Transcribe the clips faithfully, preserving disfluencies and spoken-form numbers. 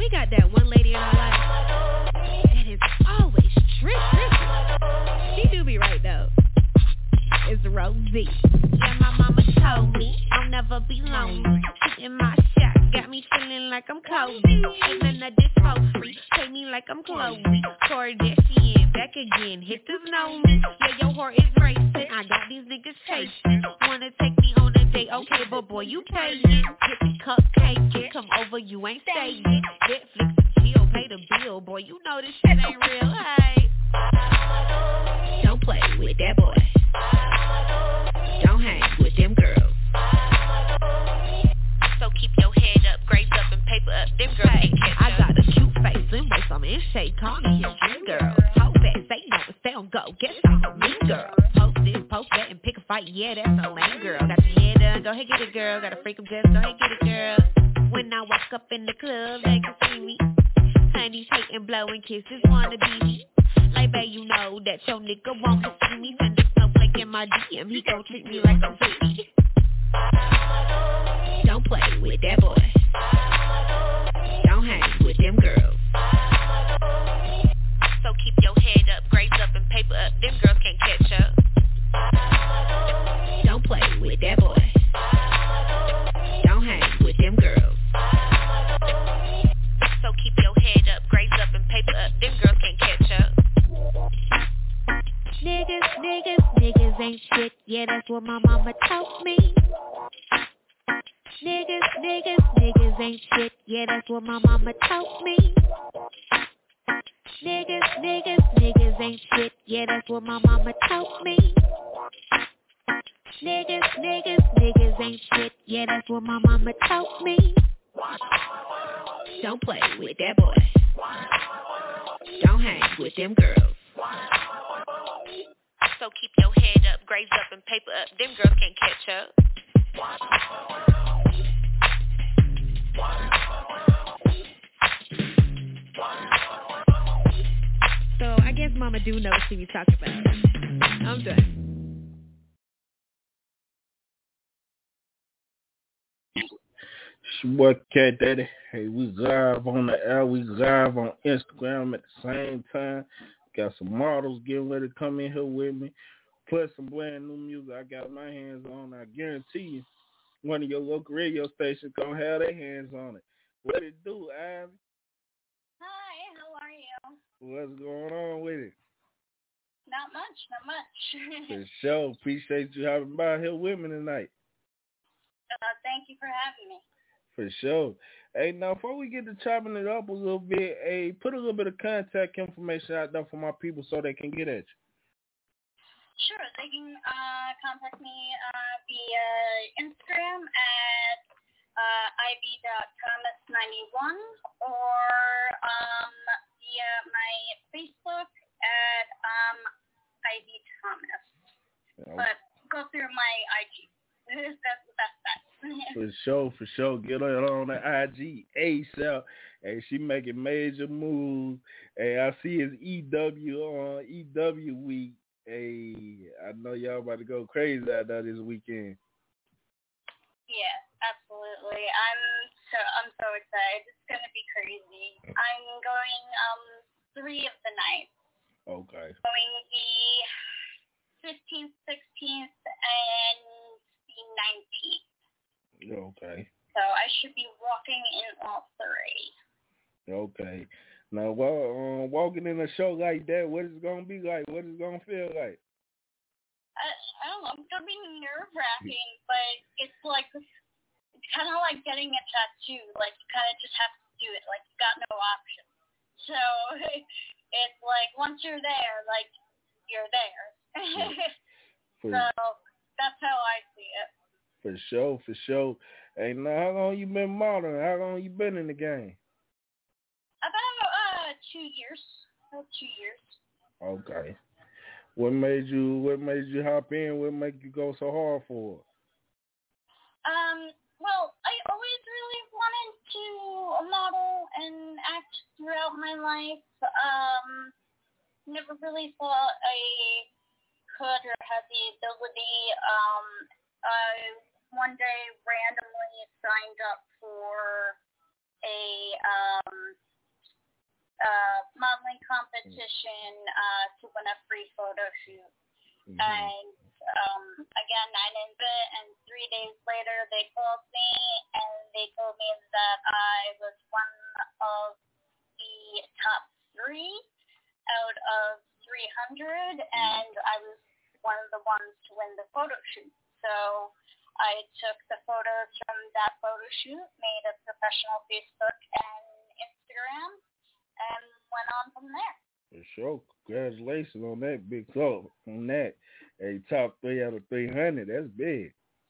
we got that one lady in our life that is always tripping. She do be right though. It's Rosie. Yeah, my mama told me I'll never be lonely. Shooting my shot got me feeling like I'm Kobe. Ain't none of this for free. Pay me like I'm Chloe. Kardashian back again. Hitters know me. Yeah, your heart is racing. I got these niggas chasing. Wanna take me on a date? Okay, but boy, you paying. Get the cupcake. Come over, you ain't staying. Netflix and chill, pay the bill. Boy, you know this shit ain't real. Hey, don't play with that boy. Don't hang with them girls. So keep your head up, grades up, and paper up. Them girls Hey, ain't catch I up. got a cute face, and boy, some in shade. Call me your dream girl. Hope that they know if they don't go. Guess I'm a mean girl. Post this, post that, and pick a fight. Yeah, that's a lame girl. Got your hair done, go ahead get it, girl. Got a freak of just, go ahead get it, girl. When I walk up in the club, they can see me. Honey's hating, blowing kisses, wanna be me. Like, babe, you know that your nigga won't see me. Send a snowflake in my D M, he gon' treat me like a baby. Don't play with that boy. Don't hang with them girls. So keep your head up, grades up, and paper up. Them girls can't catch up. Don't play with that boy. Don't hang with them girls. So keep your head up, grades up, and paper up. Them girls can't catch up. Niggas, niggas, niggas ain't shit. Yeah, that's what my mama told me. Niggas, niggas, niggas ain't shit. Yeah, that's what my mama told me. Niggas, niggas, niggas ain't shit. Yeah, that's what my mama told me. Niggas, niggas, niggas ain't shit. Yeah, that's what my mama told me. Don't play with that boy. Don't hang with them girls. So keep your head up, grades up, and paper up. Them girls can't catch up. So I guess mama do know what she be talking about. I'm done. What cat daddy? Hey, we live on the air. We live on Instagram at the same time. Got some models getting ready to come in here with me. Plus some brand new music I got my hands on. I guarantee you, one of your local radio stations gonna have their hands on it. What it do, Ivy? Hi, how are you? What's going on with it? Not much, not much. For sure. Appreciate you having by here with me tonight. Uh, thank you for having me. For sure. Hey, now, before we get to chopping it up a little bit, hey, put a little bit of contact information out there for my people so they can get at you. Sure, they can uh, contact me uh, via Instagram at uh, ivy dot thomas ninety-one or um, via my Facebook at um, Ivy Thomas. Okay. But go through my I G. That's the best bet. For sure, for sure. Get her on the I G ASAP. Hey, she making major moves. Hey, I see his E W on E W week. Hey, I know y'all about to go crazy out there this weekend. Yeah, absolutely. I'm so I'm so excited. It's gonna be crazy. I'm going um three of the nights. Okay. Going the fifteenth, sixteenth, and the nineteenth. Okay. So I should be walking in all three. Okay. Now, well, um, walking in a show like that, what is it gonna be like? What is it gonna feel like? I, I don't know. It's gonna be nerve wracking, but it's like it's kind of like getting a tattoo. Like you kind of just have to do it. Like you got no option. So it's like once you're there, like you're there. For, so that's how I see it. For sure, for sure. Hey, now how long you been modeling? How long you been in the game? About uh two years. About two years. Okay. What made you? What made you hop in? What made you go so hard for it? Um. Well, I always really wanted to model and act throughout my life. Um. Never really thought I could or had the ability. Um. I one day randomly signed up for a um uh, modeling competition uh, to win a free photo shoot. Mm-hmm. And um, again, I didn't do it, and three days later they called me and they told me that I was one of the top three out of three hundred, and I was one of the ones to win the photo shoot. So I took the photos from that photo shoot, made a professional Facebook and Instagram, and went on from there. For sure. Congratulations on that big club. On that, a top three out of three hundred. That's big.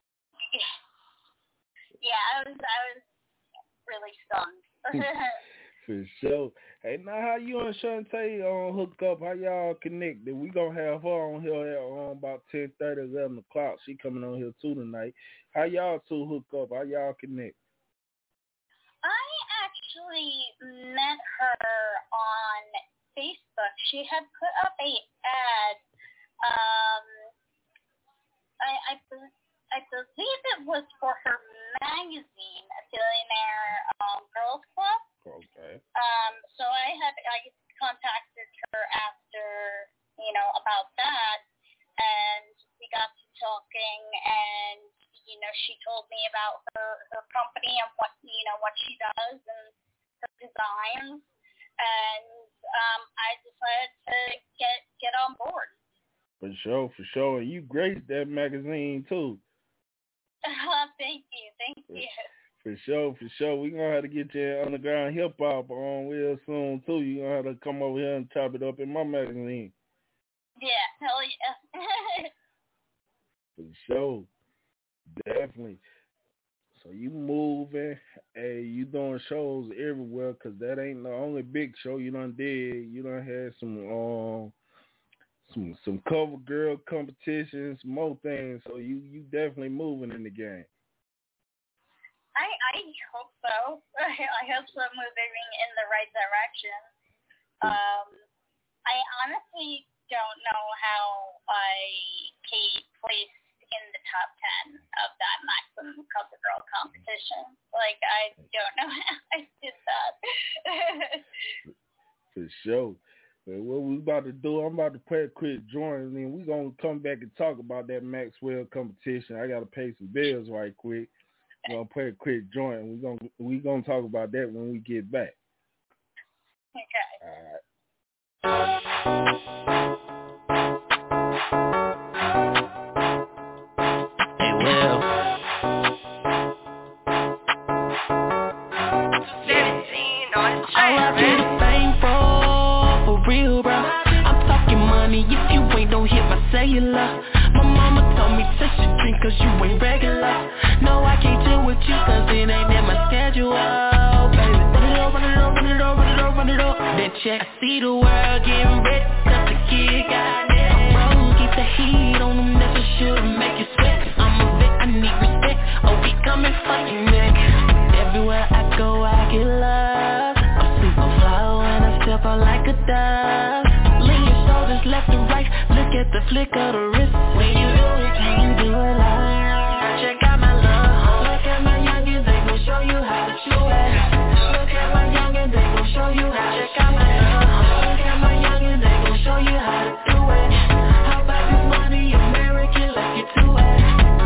Yeah, I was I was really stunned. For sure. Hey, now how you and Shantae on hook up? How y'all connected? We gonna have her on here on about ten thirty, eleven o'clock. She coming on here too tonight. How y'all two hook up? How y'all connect? I actually met her on Facebook. She had put up a ad. Um, I, I, I believe it was for her magazine, A Billionaire um, Girls Club. Okay. Um, so I had I contacted her after, you know, about that, and we got to talking, and you know, she told me about her, her company and what you know what she does and her designs, and um, I decided to get get on board. For sure, for sure. And you graced that magazine too. Uh, thank you, thank for, you. For sure, for sure. We're going to have to get you underground hip hop on real soon too. You're going to have to come over here and chop it up in my magazine. Yeah, hell yeah. For sure. Definitely. So you moving, hey, you doing shows everywhere, because that ain't the only big show you done did. You done had some um some some cover girl competitions, more things. So you, you definitely moving in the game. I I hope so. I hope so, moving in the right direction. Um, I honestly don't know how I placed in the top ten of that Maximum Cover Girl competition. Like, I don't know how I did that. For sure. But what we about to do, I'm about to play a quick joint, and then we're going to come back and talk about that Maxwell competition. I got to pay some bills right quick. We're going to play a quick joint, and we're going we gonna talk about that when we get back. Okay. All right. Hey, Will. All I get is thankful, for real, bro. I'm talking money if you ain't don't hit my cellular. My mama told me touch your drink cause you ain't regular. No, I can't chill with you cause it ain't in my schedule, baby. Run it up, run it up, run it up, run it up, run it up. Then check, I see the world getting rich cause the kid got it. I'm wrong, keep the heat on them, that's a should make you sweat. I'm a vet, I need respect, oh we coming for you, nigga. Everywhere I go, I get love. I'm super fly when I step out like a dove. Lean your shoulders left and right, look at the flick of the wrist. When you do it, can you do it like? Check out my love. Look at my youngin', they gon' show you how to shoot it. Look at my youngin', they gon' show you how to check out my love. Look at my youngin', they gon' show you how to do it. How about this money, American, let's get to it.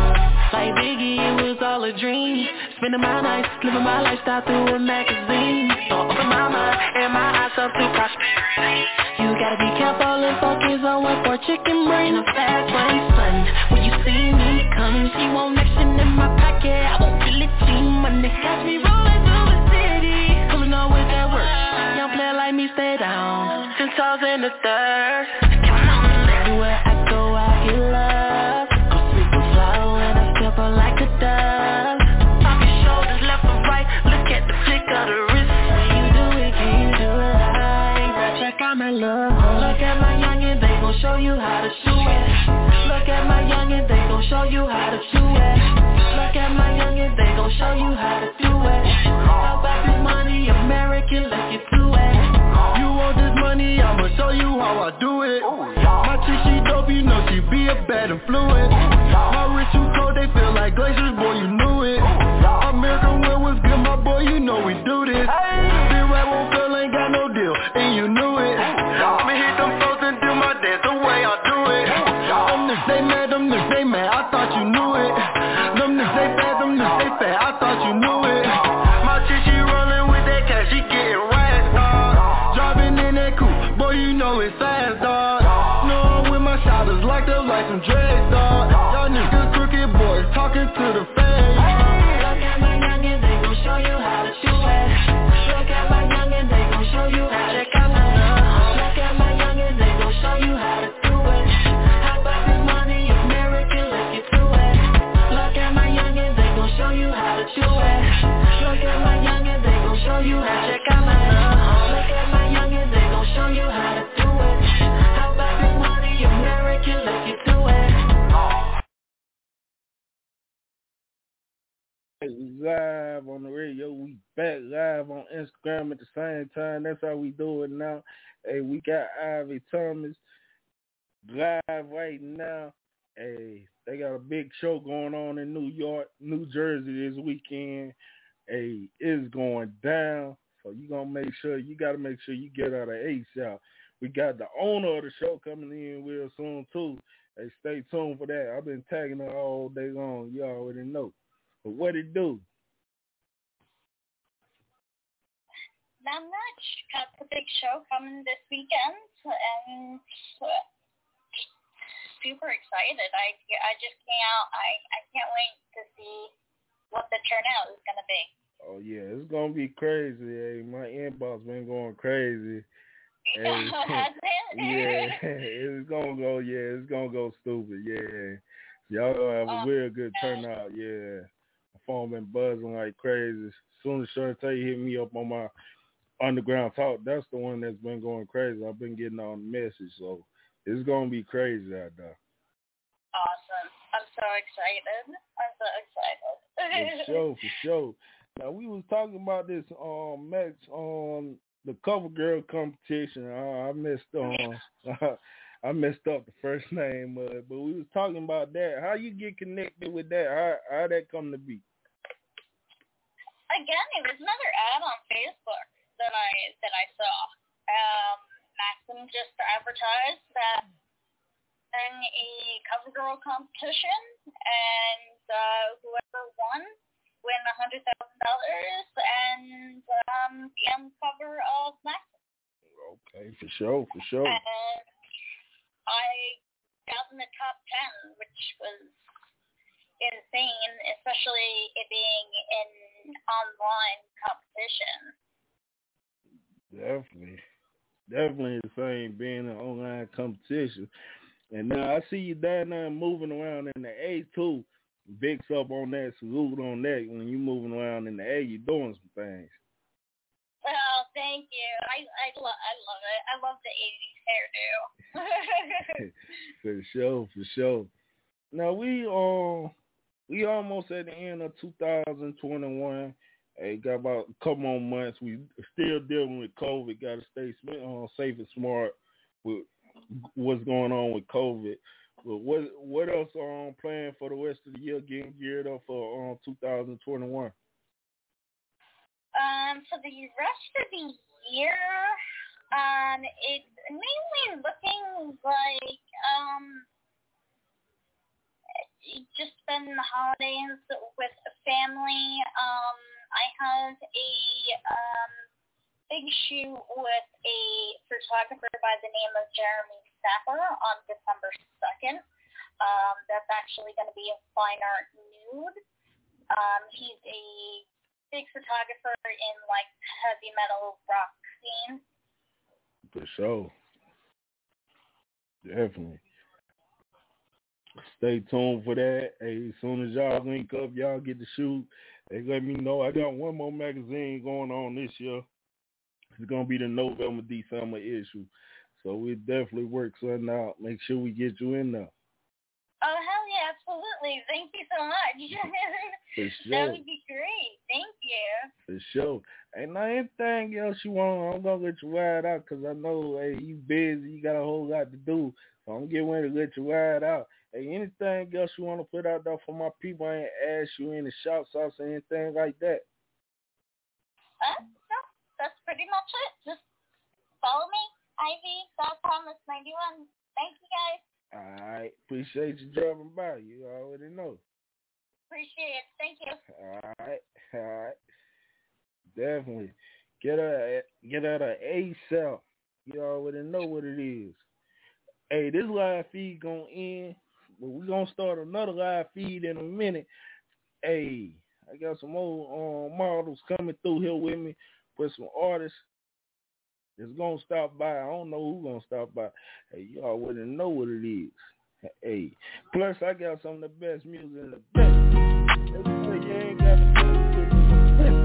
Like Biggie, it was all a dream. Spending my nights, living my lifestyle through a magazine. So open my mind and my eyes up to prosperity. You gotta be careful and focus on what for chicken brain. A fast way, son. When you see me coming, she won't action in my pocket. I won't feel it, team money. Catch me rolling through the city, pulling on with that work. Young player like me, stay down. Ten toes in the third. Come on, everywhere I go, I get love. I'm super fly when I step out like a dove. Pop your shoulders left and right, look at the flick of the wrist. When you do it, can you do it right? Now check out my love. Look at my youngin', they gon' show you how to shoot it. Look at my youngin', they gon' show you how to shoot it. Look at my youngin', they gon' show you how to do it. How about this money, American, let's get to it. You want this money, I'ma show you how I do it. My chick, she dope, you know she be a bad influence. My wrist, you cold, they feel like glaciers, boy, you knew it. American Will was good, my boy, you know we do this. Big rap won't fail, ain't got no deal. thought you knew it. My chick, she rolling with that cash, she getting rats, dog. Driving in that coupe, boy, you know it's fast, dog. Know I'm with my shotters, locked up like some dreads, dog. Y'all niggas crooked boys, talking to the feds. Look at my youngin', they gon' show you how to do it. Look at my youngin', they gon' show you how to check out my love. Look at my youngin', they gon' show you how to do it. How about this money, American, let's get to it. Look at my youngin', they gon' show you how to do it. Look at my youngin', they gon' show you how to check out my love. Look at my youngin', they gon' show you how to do it. How about this money, American, let's get to it. We live on the radio. We back live on Instagram at the same time. That's how we do it now. Hey, we got Ivy Thomas live right now. Hey, they got a big show going on in New York, New Jersey this weekend. Hey, it's going down. So you gonna make sure you gotta make sure you get out of ASAP. We got the owner of the show coming in real soon too. Hey, stay tuned for that. I've been tagging her all day long. You already know. But what it do? Not much. Got the big show coming this weekend, and uh, super excited. I, I just can't I, I can't wait to see what the turnout is gonna be. Oh yeah, it's gonna be crazy. Hey, my inbox been going crazy. Hey, Has it? Yeah, it's gonna go. Yeah, it's gonna go stupid. Yeah, y'all gonna have a Oh, real good okay. turnout. Yeah. My phone been buzzing like crazy. As soon as Shantae hit me up on my underground talk, that's the one that's been going crazy. I've been getting on the message, so it's gonna be crazy out there. Awesome. I'm so excited. I'm so excited. For sure, for sure. Now we was talking about this um match on the cover girl competition. Uh, I messed um I messed up the first name, uh, but we was talking about that. How you get connected with that? How how that come to be? Again, it was another ad on Facebook that I that I saw. Um, Maxim just advertised that in a cover girl competition, and uh, whoever won win a hundred thousand dollars and um, be on the cover of Maxim. Okay, for sure, for sure. And I got in the top ten, which was insane, especially it being an online competition. Definitely. Definitely the same being an online competition. And now I see you down there moving around in the A too. Big up on that, salute on that. When you moving around in the A, you doing some things. Oh, thank you. I I, lo- I love it. I love the eighties hairdo. For sure, for sure. Now we um we almost at the end of two thousand twenty-one. Hey, got about a couple more months. We still dealing with COVID. Got to stay uh, safe and smart with what's going on with COVID. But what what else um planned for the rest of the year? Getting geared up for um two thousand twenty-one. Um, for the rest of the year, um, it's mainly looking like um, just spending the holidays with the family. Um, I have a um big shoot with a photographer by the name of Jeremy Sapper on December second. Um, that's actually going to be a fine art nude. Um, he's a big photographer in like heavy metal rock scene. For sure. Definitely. Stay tuned for that. Hey, as soon as y'all link up, y'all get to shoot. They let me know. I got one more magazine going on this year. It's going to be the November, December issue. So we definitely work something out. Make sure we get you in there. Oh, hell yeah, absolutely. Thank you so much. For sure. That would be great. Thank you. For sure. Ain't not anything else you want. I'm going to let you ride out because I know, hey, you busy. You got a whole lot to do. So I'm getting ready to let you ride out. Hey, anything else you want to put out there for my people? I ain't ask you any shouts outs or anything like that. Uh, no, that's pretty much it. Just follow me, Ivy Thomas ninety-one. Thank you, guys. All right. Appreciate you driving by. You already know. Appreciate it. Thank you. All right. definitely. Get her, get her a ASAP. You already know what it is. Hey, this live feed gonna end, but we gonna start another live feed in a minute. Hey, I got some more um, models coming through here with me, with some artists that's gonna stop by. I don't know who's gonna stop by. Hey, you already know what it is. Hey, plus I got some of the best music in the best. Everybody, you ain't got the best music in the best.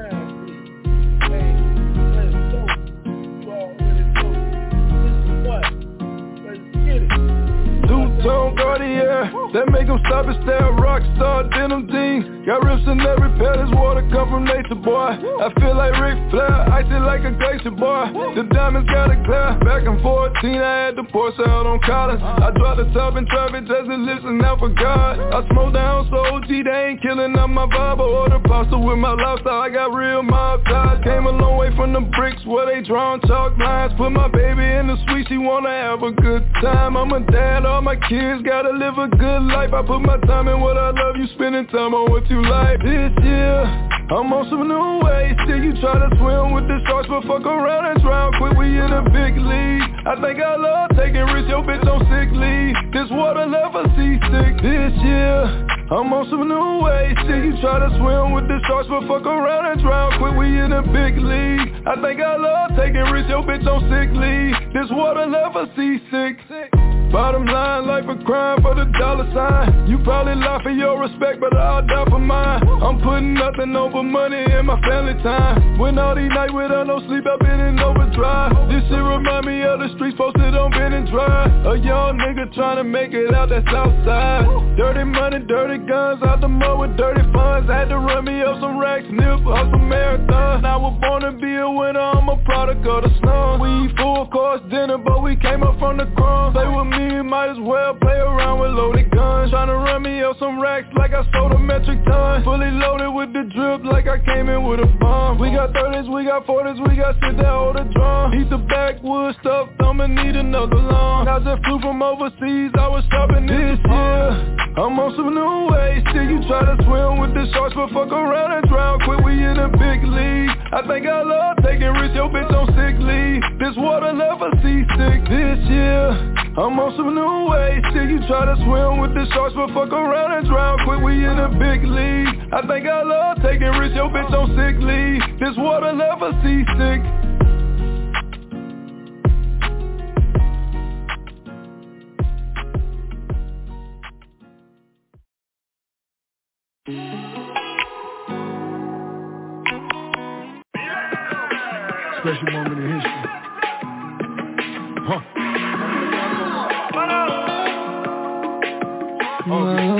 Hey, let's go. You already know. This is what. Let's get it. Two-tone Cartier, that make them stop and stare. Rockstar denim jeans, got rips in every pair. This water come from nature, boy. I feel like Ric Flair, icy like a glacier, boy. The diamonds got it clear. Back in fourteen, I had to pour out on college. I dropped the top in traffic just to listen out for God. I smoke down so O G, they ain't killing up my vibe. I order pasta with my lifestyle, I got real mob ties. Came a long way from the bricks where they drawn chalk lines. Put my baby in the suite, she wanna have a good time. I'm a dad, all my kids gotta live a good life. I put my time in what I love, you spending time on what you like. This year, I'm on some new ways. Still you try to swim with the sharks, but fuck around and drown quick. We in a big league. I think I love taking risks, your bitch on sick leave. This water left her seasick. This year, I'm on some new ways. Still you try to swim with the sharks, but fuck around and drown quick. We in a big league. I think I love taking risks, your bitch on sick leave. This water left her seasick. Bottom line, life a crime for the dollar sign. You probably lie for your respect, but I'll die for mine. I'm putting nothing over money in my family time. When all these nights without no sleep, I've been in overdrive. This shit remind me of the streets posted on Ben and Drive. A young nigga trying to make it out that south side. Dirty money, dirty guns, out the mud with dirty funds. Had to run me up some racks, nip, hustle marathon. I was born to be a winner, I'm a product of the slums. We eat full course dinner, but we came up from the crumbs. Play with me, might as well play around with loaded guns. Tryna run me up some racks like I sold a metric ton. Fully loaded with the drip like I came in with a bomb. We got thirties, we got forties, we got shit that hold a drum. Eat the backwood stuff, I'ma need another lung. I just flew from overseas, I was shopping this year. I'm on some new ways, still you try to swim with the sharks, but fuck around and drown quick. We in a big league. I think I love taking risks, your bitch on sick leave. This water left her seasick. This year, I'm on some new ways. Still you try to swim with the sharks, but fuck around and drown quick. We in a big league. I think I love taking risks, your bitch on sick leave. This water left her seasick. Special moment in history. Huh. Oh,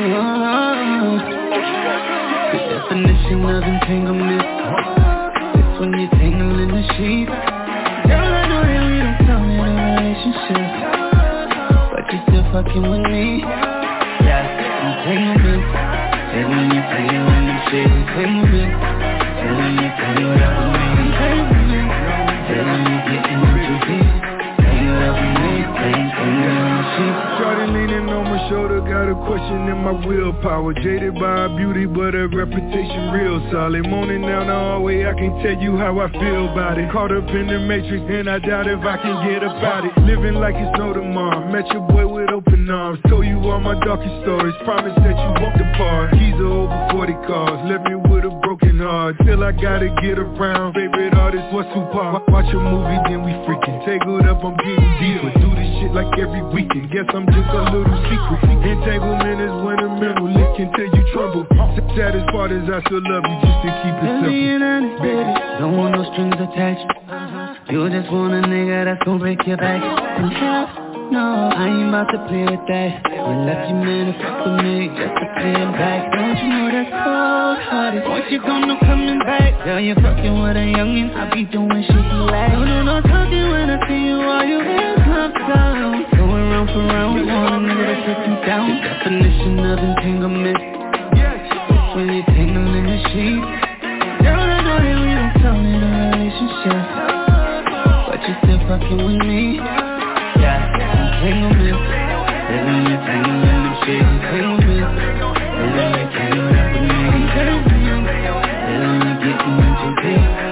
the definition of entanglement. It's when you're tangling the sheep. Girl, I know that we don't come in a relationship, but you're still fucking with me. Yeah, entanglement. And when you tangle in the shit, entanglement. And when you tangle up with me, entanglement. And when you getting into deep, tangle up with me, tangle in the sheep. Shorty leaning on my shoulder, got a question in my willpower. Jaded by her beauty, but her reputation real solid. Moaning down the hallway, I can tell you how I feel about it. Caught up in the matrix, and I doubt if I can get about it. Living like it's no tomorrow. Met your boy with open arms. Told you all my darkest stories. Promise that you won't depart. Keys are over forty cars. Left me with a broken heart. Still I gotta get around. Favorite artist was Tupac. Watch a movie, then we freaking. Tangled up, I'm getting deeper. Do this shit like every weekend. Guess I'm just a little secret. Entanglement is when a mental lick can tell you trouble. Saddest part is I still love you just to keep it simple. Don't want no strings attached. You just want a nigga that's gon' break your back. And hell, no, I ain't about to play with that. You left your man to fuck with me just to pay him back. Don't you know that's cold hearted? Once you gone, no coming back. Girl, you fucking with a youngin', I be doing shit you like. No, no, no talking when I see you, all you hands come down. Going round for round, want a nigga to take you down. The definition of entanglement. It's when you're tangling the sheep. Girl, I know that we don't come in a relationship, but you still fucking with me. Yeah, entanglement. And when you're tangling the shit, entanglement. And when you're tangling up with me, entanglement. And when you're getting into deep.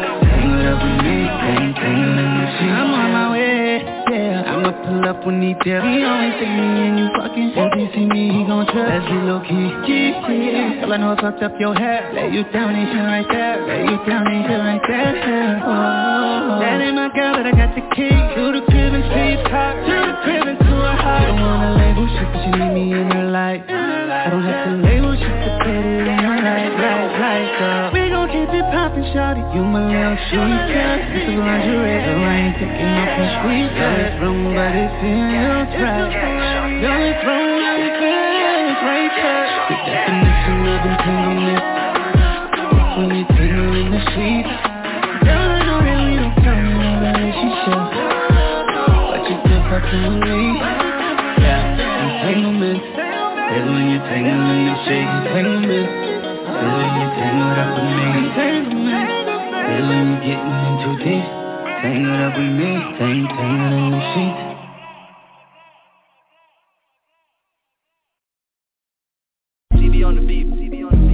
up when he tell me. He always see me and you fucking. If he see me, he gon' trust. Let's be low key. Yeah. All I know is fucked up your hair. Lay you down and shit right there. Lay you down and shit right there. Oh, that ain't my girl, but I got the key to the crib and street top. To the crib and to her heart. I don't wanna label shit, but she need me in her life. I don't have to label shit to put it in her life, life, life, girl. We gon' keep it poppin', shawty. You my little sweet girl. This is lingerie, so I ain't taking off my sweet girl. It's wrong, but it's in your trap. No, it's wrong, but it's in your right trap. The definition of entanglement. When you tangle in the sheets. Girl, I know that we don't count in a relationship, but you still fucking with me. Yeah, entanglement. It's when you tangle in the sheets. Entanglement. It's when you tangled up with me. Entanglement. It's when you getting in too deep. Tangled up with me. Tang, tangled in the sheets. T V on the beat. T V on the beat.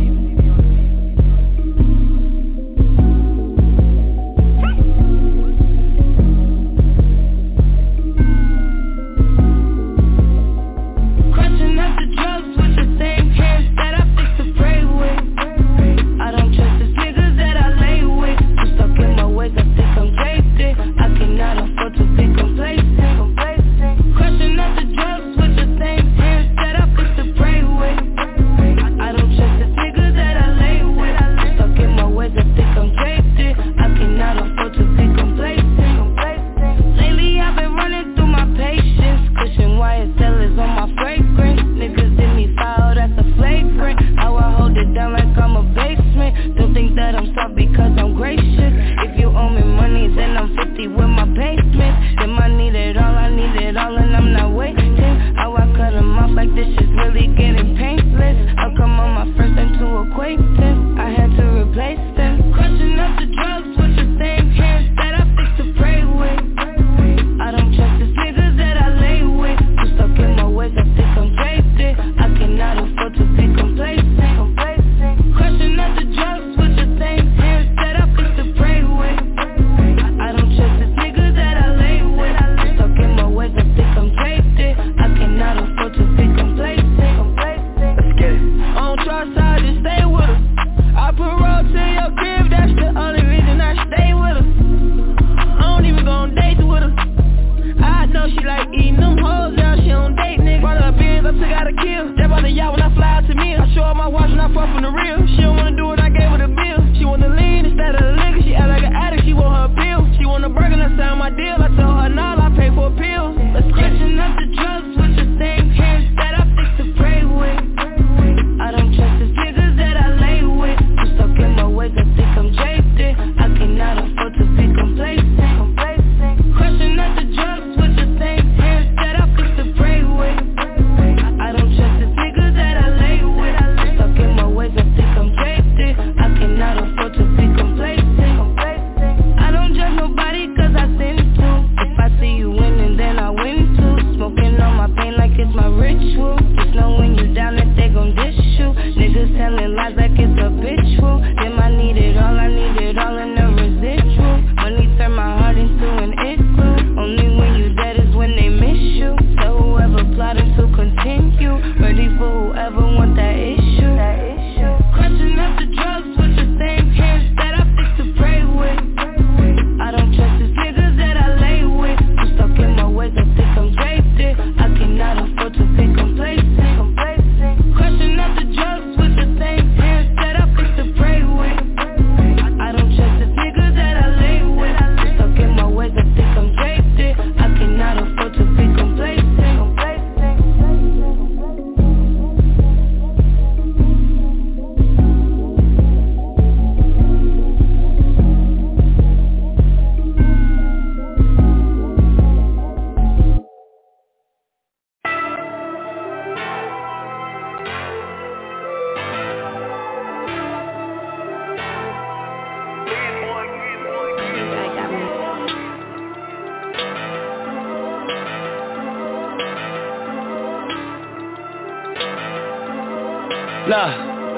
Look,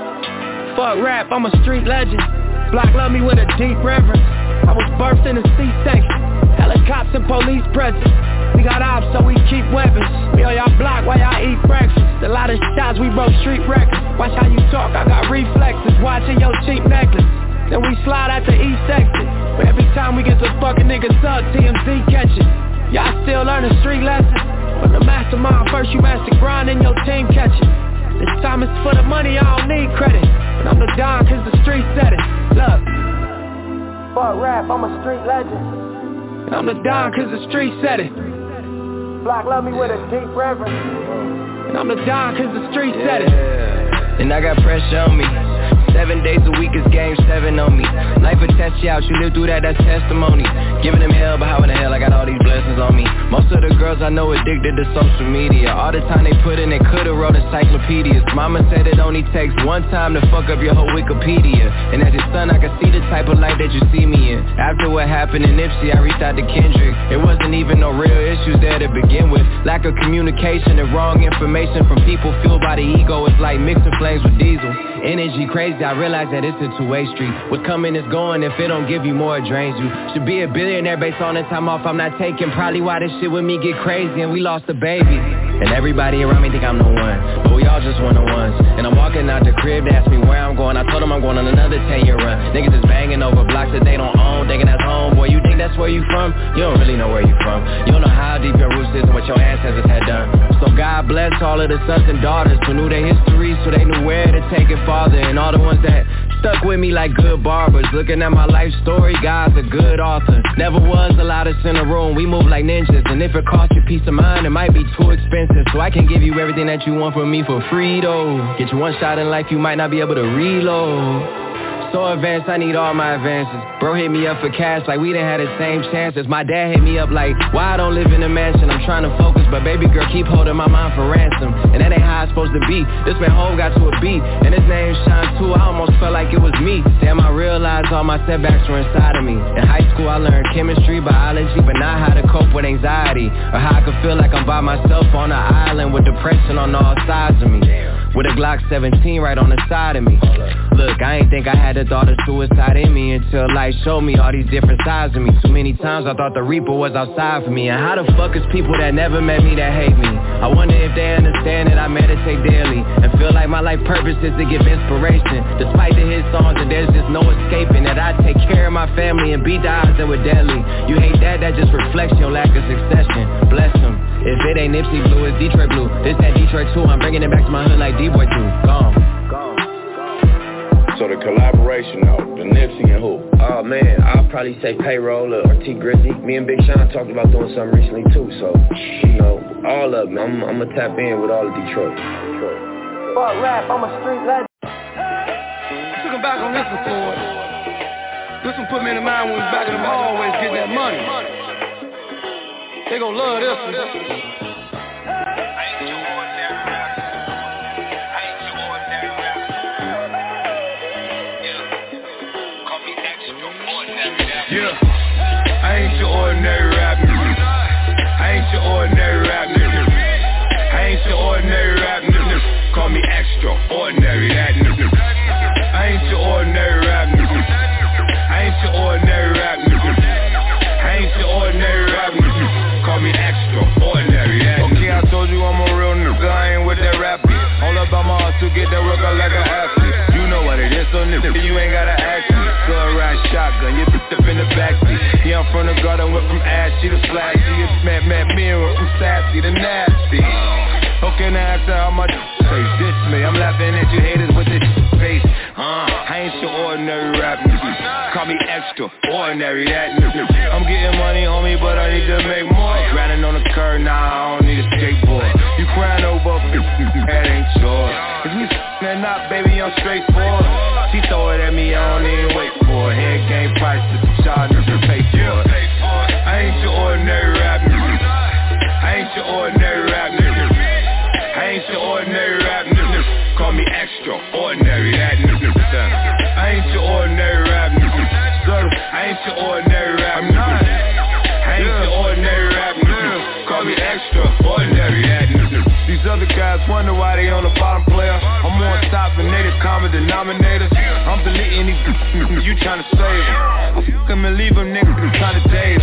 fuck rap, I'm a street legend. Block love me with a deep reverence. I was birthed in a C-section, helicopters and police presence. We got ops, so we keep weapons. We on y'all block while y'all eat breakfast. A lot of shots, we broke street records. Watch how you talk, I got reflexes. Watching your cheap necklace. Then we slide out the east exit. But every time we get to fucking niggas up, T M Z catch it. Y'all still learning street lessons. From the mastermind, first you master grind and your team catch it. This time it's for the money, I don't need credit. But I'm the Don cause the street said it. Look, fuck rap, I'm a street legend. And I'm the Don cause the street said it. Block love me with a deep reverence. And I'm the Don cause the street yeah. said it. And I got pressure on me. Seven days a week is game seven on me. Life will test you out, you live through that, that's testimony. Giving them hell, but how in the hell I got all these blessings on me? Most of the girls I know addicted to social media. All the time they put in, they could've wrote encyclopedias. Mama said it only takes one time to fuck up your whole Wikipedia. And as your son, I can see the type of life that you see me in. After what happened in Nipsey, I reached out to Kendrick. It wasn't even no real issues there to begin with. Lack of communication and wrong information from people fueled by the ego. It's like mixing flames with diesel. Energy crazy, I realize that it's a two-way street. What's coming is going, if it don't give you more, it drains you. Should be a billionaire based on the time off I'm not taking. Probably why this shit with me get crazy and we lost a baby. And everybody around me think I'm the one, but we all just one-on-ones. And I'm walking out the crib, they ask me where I'm going. I told them I'm going on another ten-year run. Niggas is banging over blocks that they don't own, thinking that's home. Boy, you think that's where you from? You don't really know where you from. You don't know how deep your roots is and what your ancestors had done. So God bless all of the sons and daughters who knew their history, so they knew where to take it farther. And all the ones that stuck with me like good barbers. Looking at my life story, God's a good author. Never was a lot of us in a room, we move like ninjas. And if it costs you peace of mind, it might be too expensive. So I can give you everything that you want from me for free though. Get you one shot in life, you might not be able to reload. So advanced, I need all my advances. Bro hit me up for cash like we didn't have the same chances. My dad hit me up like, why I don't live in a mansion? I'm trying to focus, but baby girl keep holding my mind for ransom. And that ain't how it's supposed to be. This man Hov got to a beat, and his name shine too. I almost felt like it was me. Damn, I realized all my setbacks were inside of me. In high school I learned chemistry, biology, but not how to cope with anxiety, or how I could feel like I'm by myself on an island with depression on all sides of me. With a Glock seventeen right on the side of me. Look, I ain't think I had the thought of suicide in me until life showed me all these different sides of me. Too many times I thought the Reaper was outside for me. And how the fuck is people that never met me that hate me? I wonder if they understand that I meditate daily and feel like my life purpose is to give inspiration. Despite the hit songs and there's just no escaping that I take care of my family and beat the odds that were deadly. You hate that, that just reflects your lack of succession. Bless them. If it ain't Nipsey Blue, it's Detroit Blue. This that Detroit too, I'm bringing it back to my hood like D-Boy too. Gone. So the collaboration though, the Nipsey and who? Oh man, I'll probably say Payroll or T Grizzly. Me and Big Sean talked about doing something recently too, so, you know, all of them. I'm, I'm gonna tap in with all of Detroit. Detroit. Fuck rap, I'm a street legend. Looking back on this record, this one put me in the mind when we was back in the hallways getting that money. They gon' love this one. Yeah, I ain't your ordinary rap nigga. I ain't your ordinary rap nigga. I ain't your ordinary rap nigga. Call me extraordinary, that nigga. I ain't your ordinary rap nigga. I ain't your ordinary rap nigga. I ain't your ordinary rap nigga. Call me extraordinary, that nigga. Okay, I told you I'm a real nigga. I ain't with that rap beat. All about my heart to get that work out like an athlete. You know what it is, so nigga, you ain't gotta ask me. Gun ride shotgun, you bitch up in the backseat. Yeah, I'm from the garden, went from ashy to flashy. You met, met me and went from sassy to nasty. Okay, now after how my face ditch me, I'm laughing at you haters with this face. Uh, I ain't your ordinary rap nigga. Call me extraordinary, that nigga. I'm getting money, homie, but I need to make more. Grinding on the curb, nah, I don't need a skateboard. You crying over a that ain't yours. Cause we f***ing not, baby, I'm straightforward. She throw it at me, I don't even wait for it. Head game prices, y'all niggas pay for it. I ain't your ordinary rap nigga. I ain't your ordinary rap nigga. I ain't your ordinary rap nigga. Call me extraordinary, that nigga. I ain't your ordinary rap nigga. I ain't your ordinary rap nigga. I ain't your ordinary rap nigga. Call me extraordinary, that nigga. These other guys wonder why they on the bottom player. I'm on top and they the common denominators. I'm deleting these you tryna save them. I fuck them and leave them niggas tryna date them.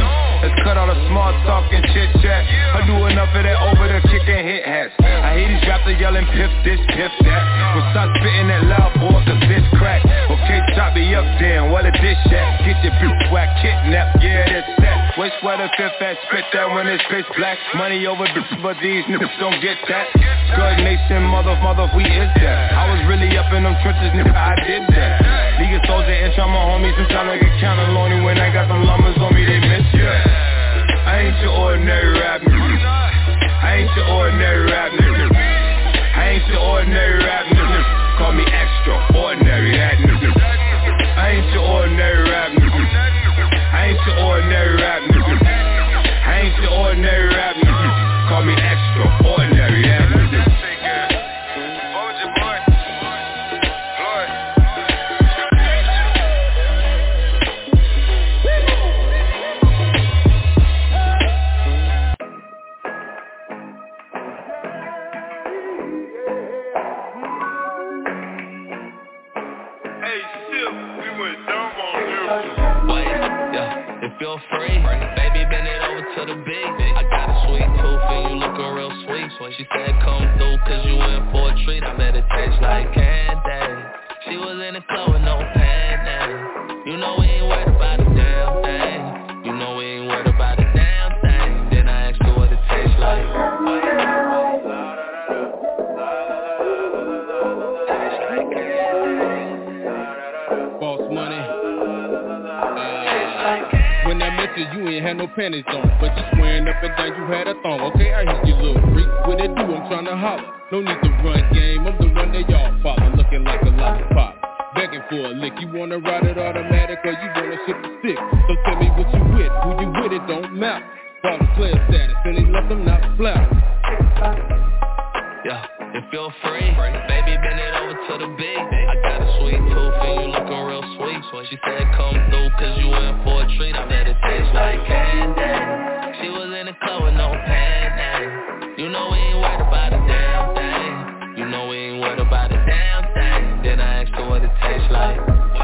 Let's cut all the small talk and chit chat. I do enough of that over the kick and hit hats. I hear these rappers yelling piff this, piff that. Well, stop spitting that loud boy, cause this crack. Okay, chop me up then, what a dish at. Get your bitch whack, kidnap, yeah, that's that. Waste where the fifth at, spit that when it's pitch black. Money over bitch, but these niggas don't get that. Good nation, mother, mother, we is that. I was really up in them trenches, nigga, I did that. League of soldier and try my homies, sometimes I get kinda lonely when I got them lumbers on me, they miss ya. I ain't your ordinary rap nigga. I ain't your ordinary rap nigga. I ain't your ordinary rap nigga. Call me extraordinary, that nigga. I ain't your ordinary rap nigga. I ain't your ordinary rap nigga. I ain't your ordinary rap nigga. Call me extraordinary, that nigga. Feel free, baby, bend it over to the beat. I got a sweet tooth and you lookin' real sweet. She said come through cause you in for a treat. I bet it taste like candy. She was in the club with no pants. You know we ain't worried about a damn thing. You know we ain't worried about a damn thing. Then I asked her what it tastes like. False money. When I met you, you ain't had no panties on, but you swearing up and down you had a thong. Okay, I hear you, little freak. What it do? I'm trying to holler. No need to run game. I'm the one that y'all follow, looking like a lollipop, begging for a lick. You wanna ride it automatic or you wanna ship the stick? So tell me what you with. Who you with? It don't matter. Ball the player status, and he left them not flat. Yeah, if you're free, baby, bend it over to the beat. I got a sweet tooth and you lookin' real sweet. She said come through cause you in for a treat. I bet it taste like candy. She was in the club with no pants. You know we ain't worried about a damn thing. You know we ain't worried about a damn thing. Then I asked her what it tastes like.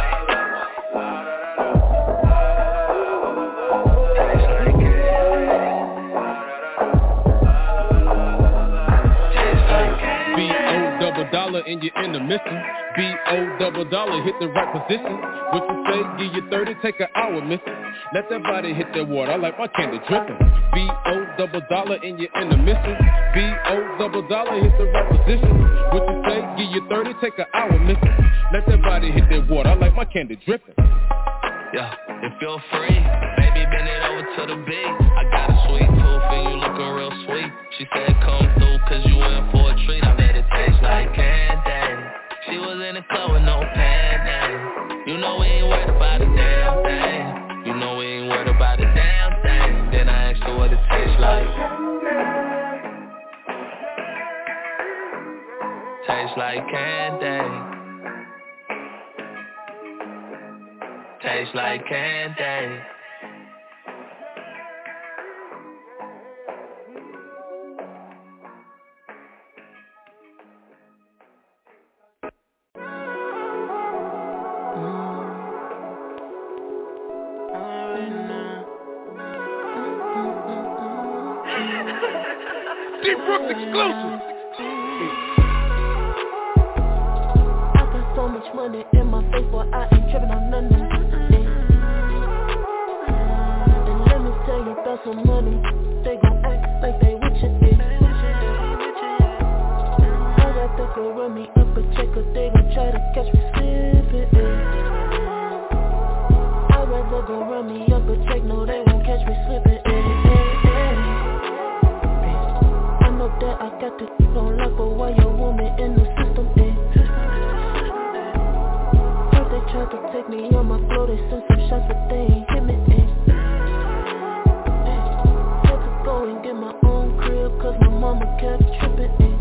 Dollar and you're in the mission. B O double dollar, hit the right position. What you say, give you thirty, take an hour, mister. Let that body hit that water, I like my candy dripping. B O double dollar and you're in the mission. B O double dollar, hit the right position. What you say, give you thirty, take an hour, mister. Let that body hit that water, I like my candy dripping. Yeah, if you're free, baby, bend it over to the beat. I got a sweet tooth and you lookin' real sweet. She said come through cause you in for a treat. I bet it taste like candy. She was in the club with no pants. You know we ain't worried about a damn thing. You know we ain't worried about a damn thing. Then I asked her what it tastes like. Tastes like candy. Tastes like candy. D Brooks exclusive. I got so much money in my face, boy, I ain't tripping on nothing. And let me tell you about some money. They gon' act like they with you, eh? I'd rather go run me up a check, cause they gon' try to catch me slipping, eh? I'd rather go run me up a check, no they won't catch me slipping, eh? That I got this on lock, but why your woman in the system, eh? Heard they tried to take me on my floor, they sent some shots, but they ain't hit me, eh? Had to go and get my own crib, cause my mama kept tripping, eh?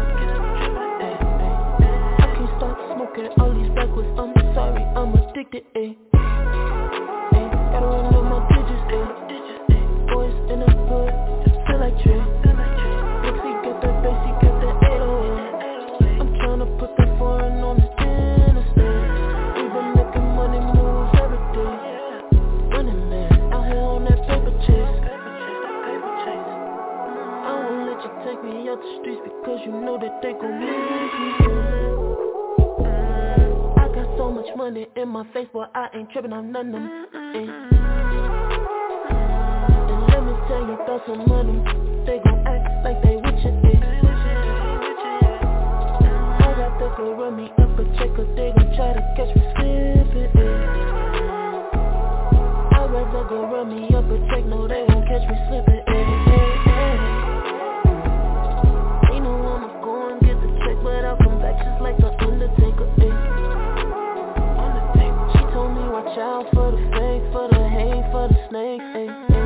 I can't stop smoking all these backwards, I'm sorry, I'm addicted, eh? Gotta run with my digits, eh? Boys in the hood, feel like Trey. I'm tryna put that foreign on the interstate. We been making money moves every day. ain't tripping, I'm none of them. And let me tell you about some of them. They gon' act like they with you, eh. I'd rather go run me up a check, cause they gon' try to catch me slipping, eh. I'd rather go run me up a check, no they won't catch me slipping, eh, eh, eh. Ain't no I'ma go and get the check, but I'll come back just like the Undertaker, eh. She told me watch out for the fake, for the hate, for the snake, eh, eh.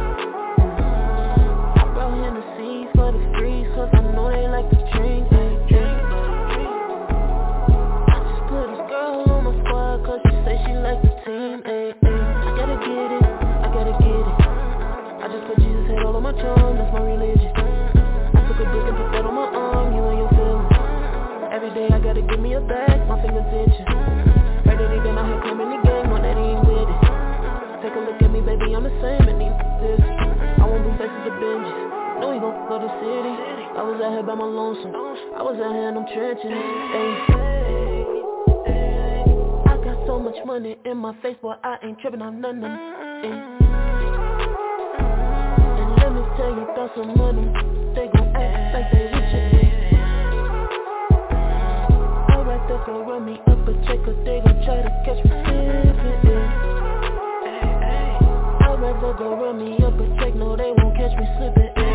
I brought Hennessy for the freeze, cause I know they like to drink, eh, eh. I just put this girl on my squad, cause she say she like the team, eh, eh. I gotta get it, I gotta get it. I just put Jesus head all on my tongue, that's my religion. I took a brick and put that on my arm, you and your feelings. Every day I gotta give me a bag, my fingers itching. Heard that he been out here claiming the game, know that he ain't with it. Take a look at me, baby, I'm the same, and these this. I won't bring faces to binges, know he gon' go to the city. I was out here by my lonesome, I was out here in them trenches, ayy. I got so much money in my face, boy, I ain't tripping, I'm none of them, ayy. And let me tell you about some of them. They gon' act like they with you, ayy. I'd rather go run me up a check, cause they gon' try to catch me slipping, ayy. I'd rather go run me up a check, no they won't catch me slipping, ayy, ayy,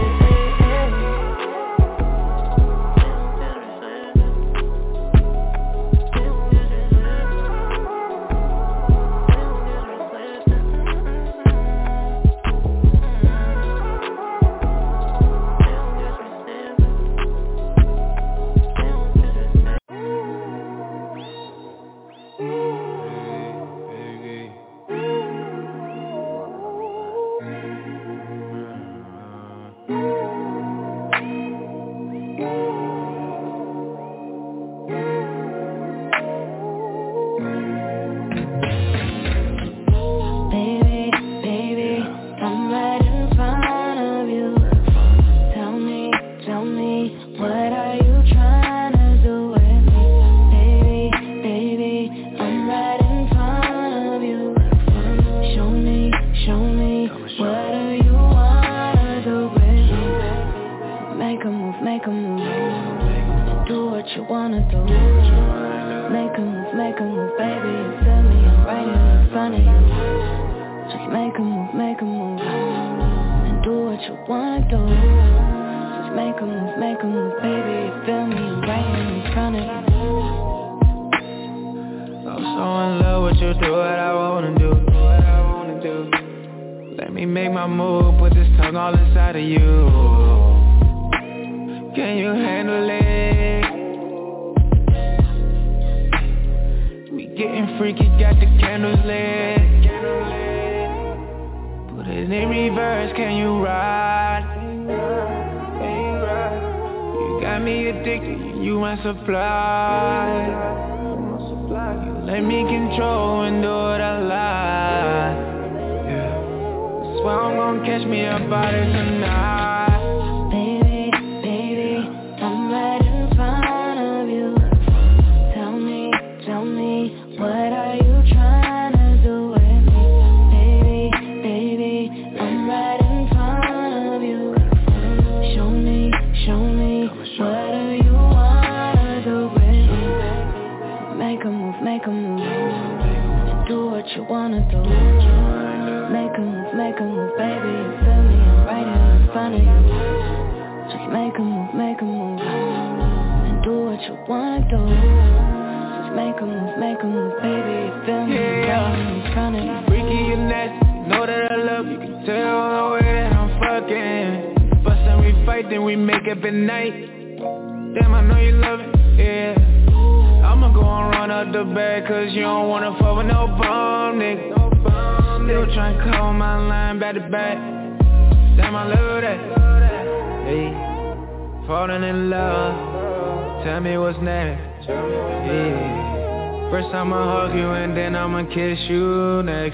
First I'ma hug you and then I'ma kiss you next.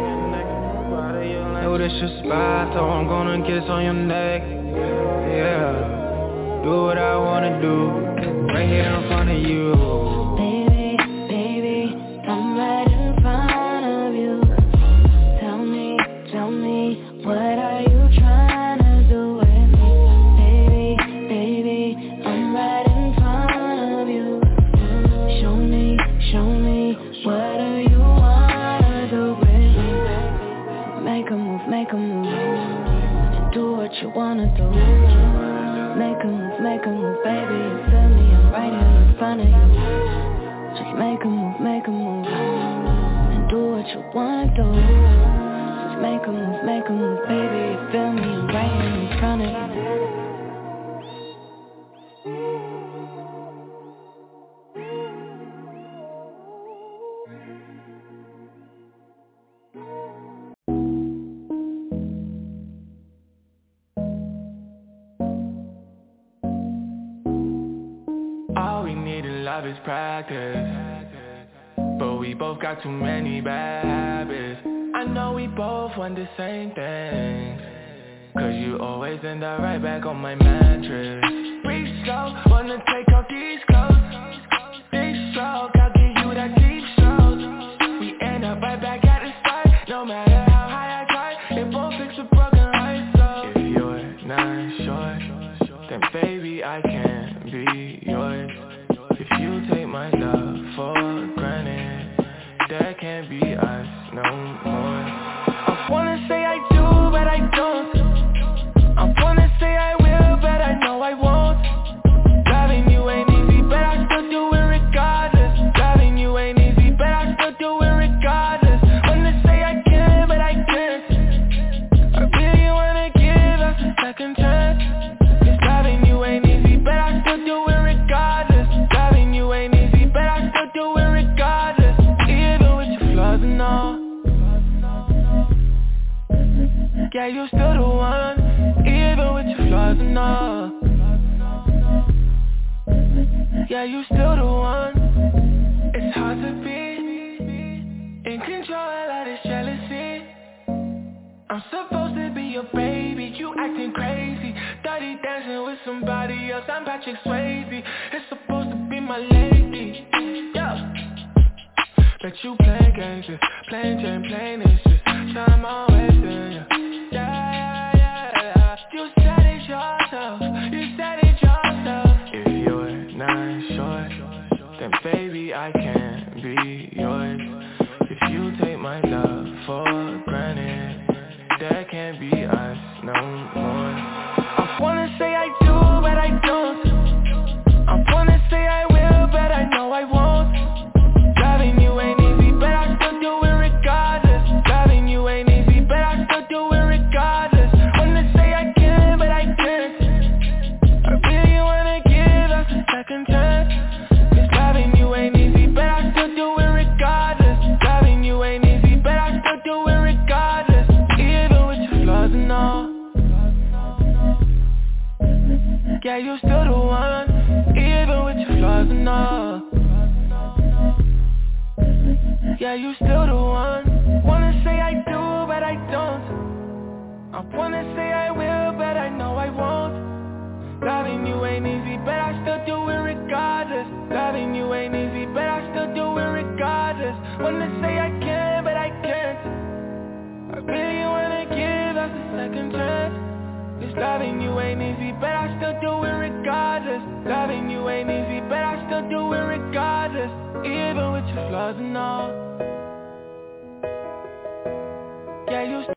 Know this your spot, so I'm gonna kiss on your neck. Yeah, do what I wanna do, right here in front of you. Baby, baby, I'm right in front of wanna do. Make a move, make a move, baby, you feel me, I'm right here in front of you. Just make a move, make a move, and do what you wanna do. Just make a move, make a move, baby, you feel me, I'm right here in front of you. Love is practice, but we both got too many bad habits. I know we both want the same things, cause you always end up right back on my mattress. We slow, wanna take off these clothes. Big stroke, I'll give you that deep stroke. We end up right back at the start, no matter how high I try. It won't fix a broken heart, so if you're not sure, then baby I can't be yours. If you take my love for granted, there can't be us no more. I wanna say I do, but I don't. I wanna say I will, but I know I won't. Loving you ain't easy, but I still do it regardless. Loving you ain't easy, but I still do it regardless. Wanna say I can, but I can't. I really wanna give us a second chance. Cause loving you ain't easy, but I still do it regardless. Loving you ain't easy, but I still do it regardless. Even with your flaws and all. Yeah, you still the one. Even with your flaws and all. Yeah, you still the one. It's hard to be in control of this jealousy. I'm supposed to be your baby, you acting crazy. Dirty dancing with somebody else, I'm Patrick Swayze. It's supposed to be my lady, yeah. Bet you play games, just plain Jane, plain it's just time I'm wasting, yeah. Yeah, yeah, yeah. You said it yourself, you said it yourself. If you're not sure, then baby I can't be yours. If you take my love for granted, there can't be us no more. I wanna say I do, but I don't. I wanna say I will, but I know I won't. Loving you ain't easy, but I still do it regardless. Loving you ain't easy, but I still do it regardless. Wanna say I can, but I can't. I really wanna give us a second chance. Cause loving you ain't easy, but I still do it regardless. Loving you ain't easy, but I still do it regardless. Even with your flaws and all. Yeah, you still the one. Even with your flaws and all. Yeah, you still the one. Wanna say I do, but I don't. I wanna say I will, but I know I won't. Loving you ain't easy, but I still do it regardless. Loving you ain't easy, but I still do it regardless. Wanna say I can, but I can't. I really wanna give us a second chance. Cause loving you ain't easy, but I still do it regardless. Loving you ain't easy, but I still do it regardless. Even with your flaws and all. Yeah, you st-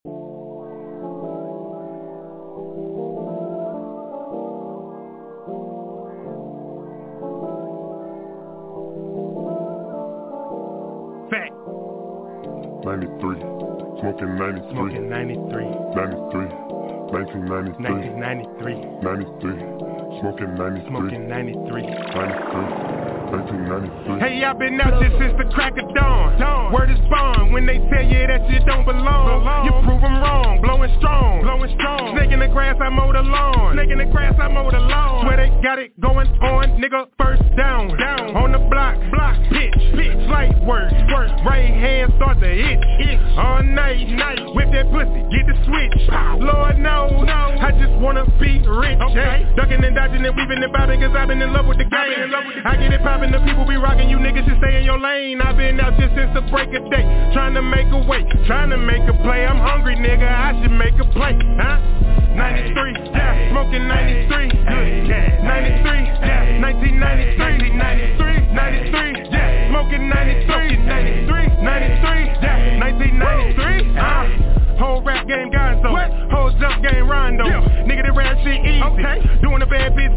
Fact. ninety-three, smoking ninety-three, smoking ninety-three, ninety-three, nineteen ninety-three, nineteen ninety-three, ninety-three, smoking ninety-three, smoking ninety-three, ninety-three, nineteen ninety-three. Hey, I've been out here since the crack of dawn. dawn. Word is bond when they tell you that you don't belong. belong. You prove them wrong, blowing strong, blowing strong. Snake in the grass, I mow the lawn. Snake in the grass, I mow the lawn. Swear they got it going on, nigga. First down, down on the block, block, pitch, pitch, slight work, work. Right hand start to itch, itch. All night, night. Whip that pussy, get the switch. Pow. Lord knows, no. I just wanna be rich. Okay. Yeah. Ducking and dodging and weaving and bobbing, cause I've been in love with the game. In love with the I get it poppin', the people be rockin', you niggas should stay in your lane. I've been out just since the break of day, trying to make a way, trying to make a play. I'm hungry, nigga, I should make a play, huh? ninety-three, yeah, smoking ninety-three, ninety-three, yeah, nineteen ninety-three, ninety-three, ninety-three, yeah, smoking ninety-three, ninety-three, ninety-three, yeah, nineteen ninety-three, huh? Whole rap game Gonzo, whole jump game Rondo, yeah. Nigga that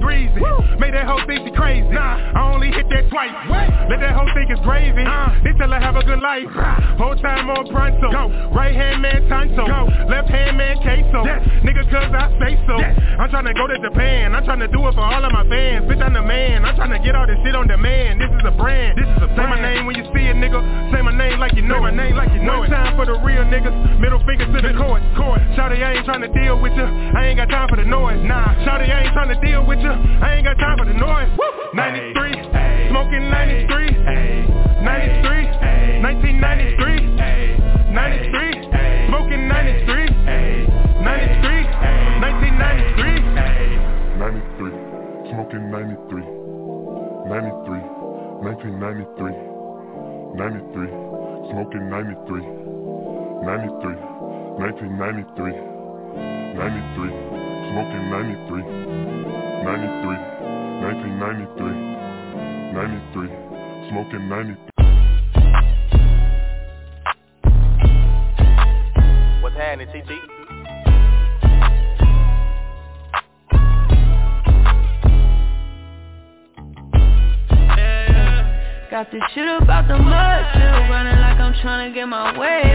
breezy. Make that hoe think she crazy. Nah, I only hit that twice. Let that hoe think it's gravy. They tell her have a good life. Whole time on pronto. Right hand man Tonto. Left hand man Queso. Nigga cause I say so. I'm tryna go to Japan. I'm tryna do it for all of my fans. Bitch, I'm the man. I'm tryna get all this shit on demand. This is a brand. This is a brand. Say my name when you see a nigga. Say my name like you know it. Name like you know it. One time for the real niggas. Middle finger to the court. Court. Shawty, I ain't tryna deal with you. I ain't got time for the noise. Nah. Shawty, I ain't tryna deal with you. I ain't got time for the noise. ninety-three. Smoking ninety-three. ninety-three. nineteen ninety-three. ninety-three. Smoking ninety-three. ninety-three. nineteen ninety-three. ninety-three. Smoking ninety-three. ninety-three. nineteen ninety-three. ninety-three. Smoking ninety-three. ninety-three. nineteen ninety-three. ninety-three. Smoking ninety-three. ninety-three. nineteen ninety-three. ninety-three. Smoking ninety-three. What's happening, T T? Got this shit about the mud, still running like I'm tryna get my way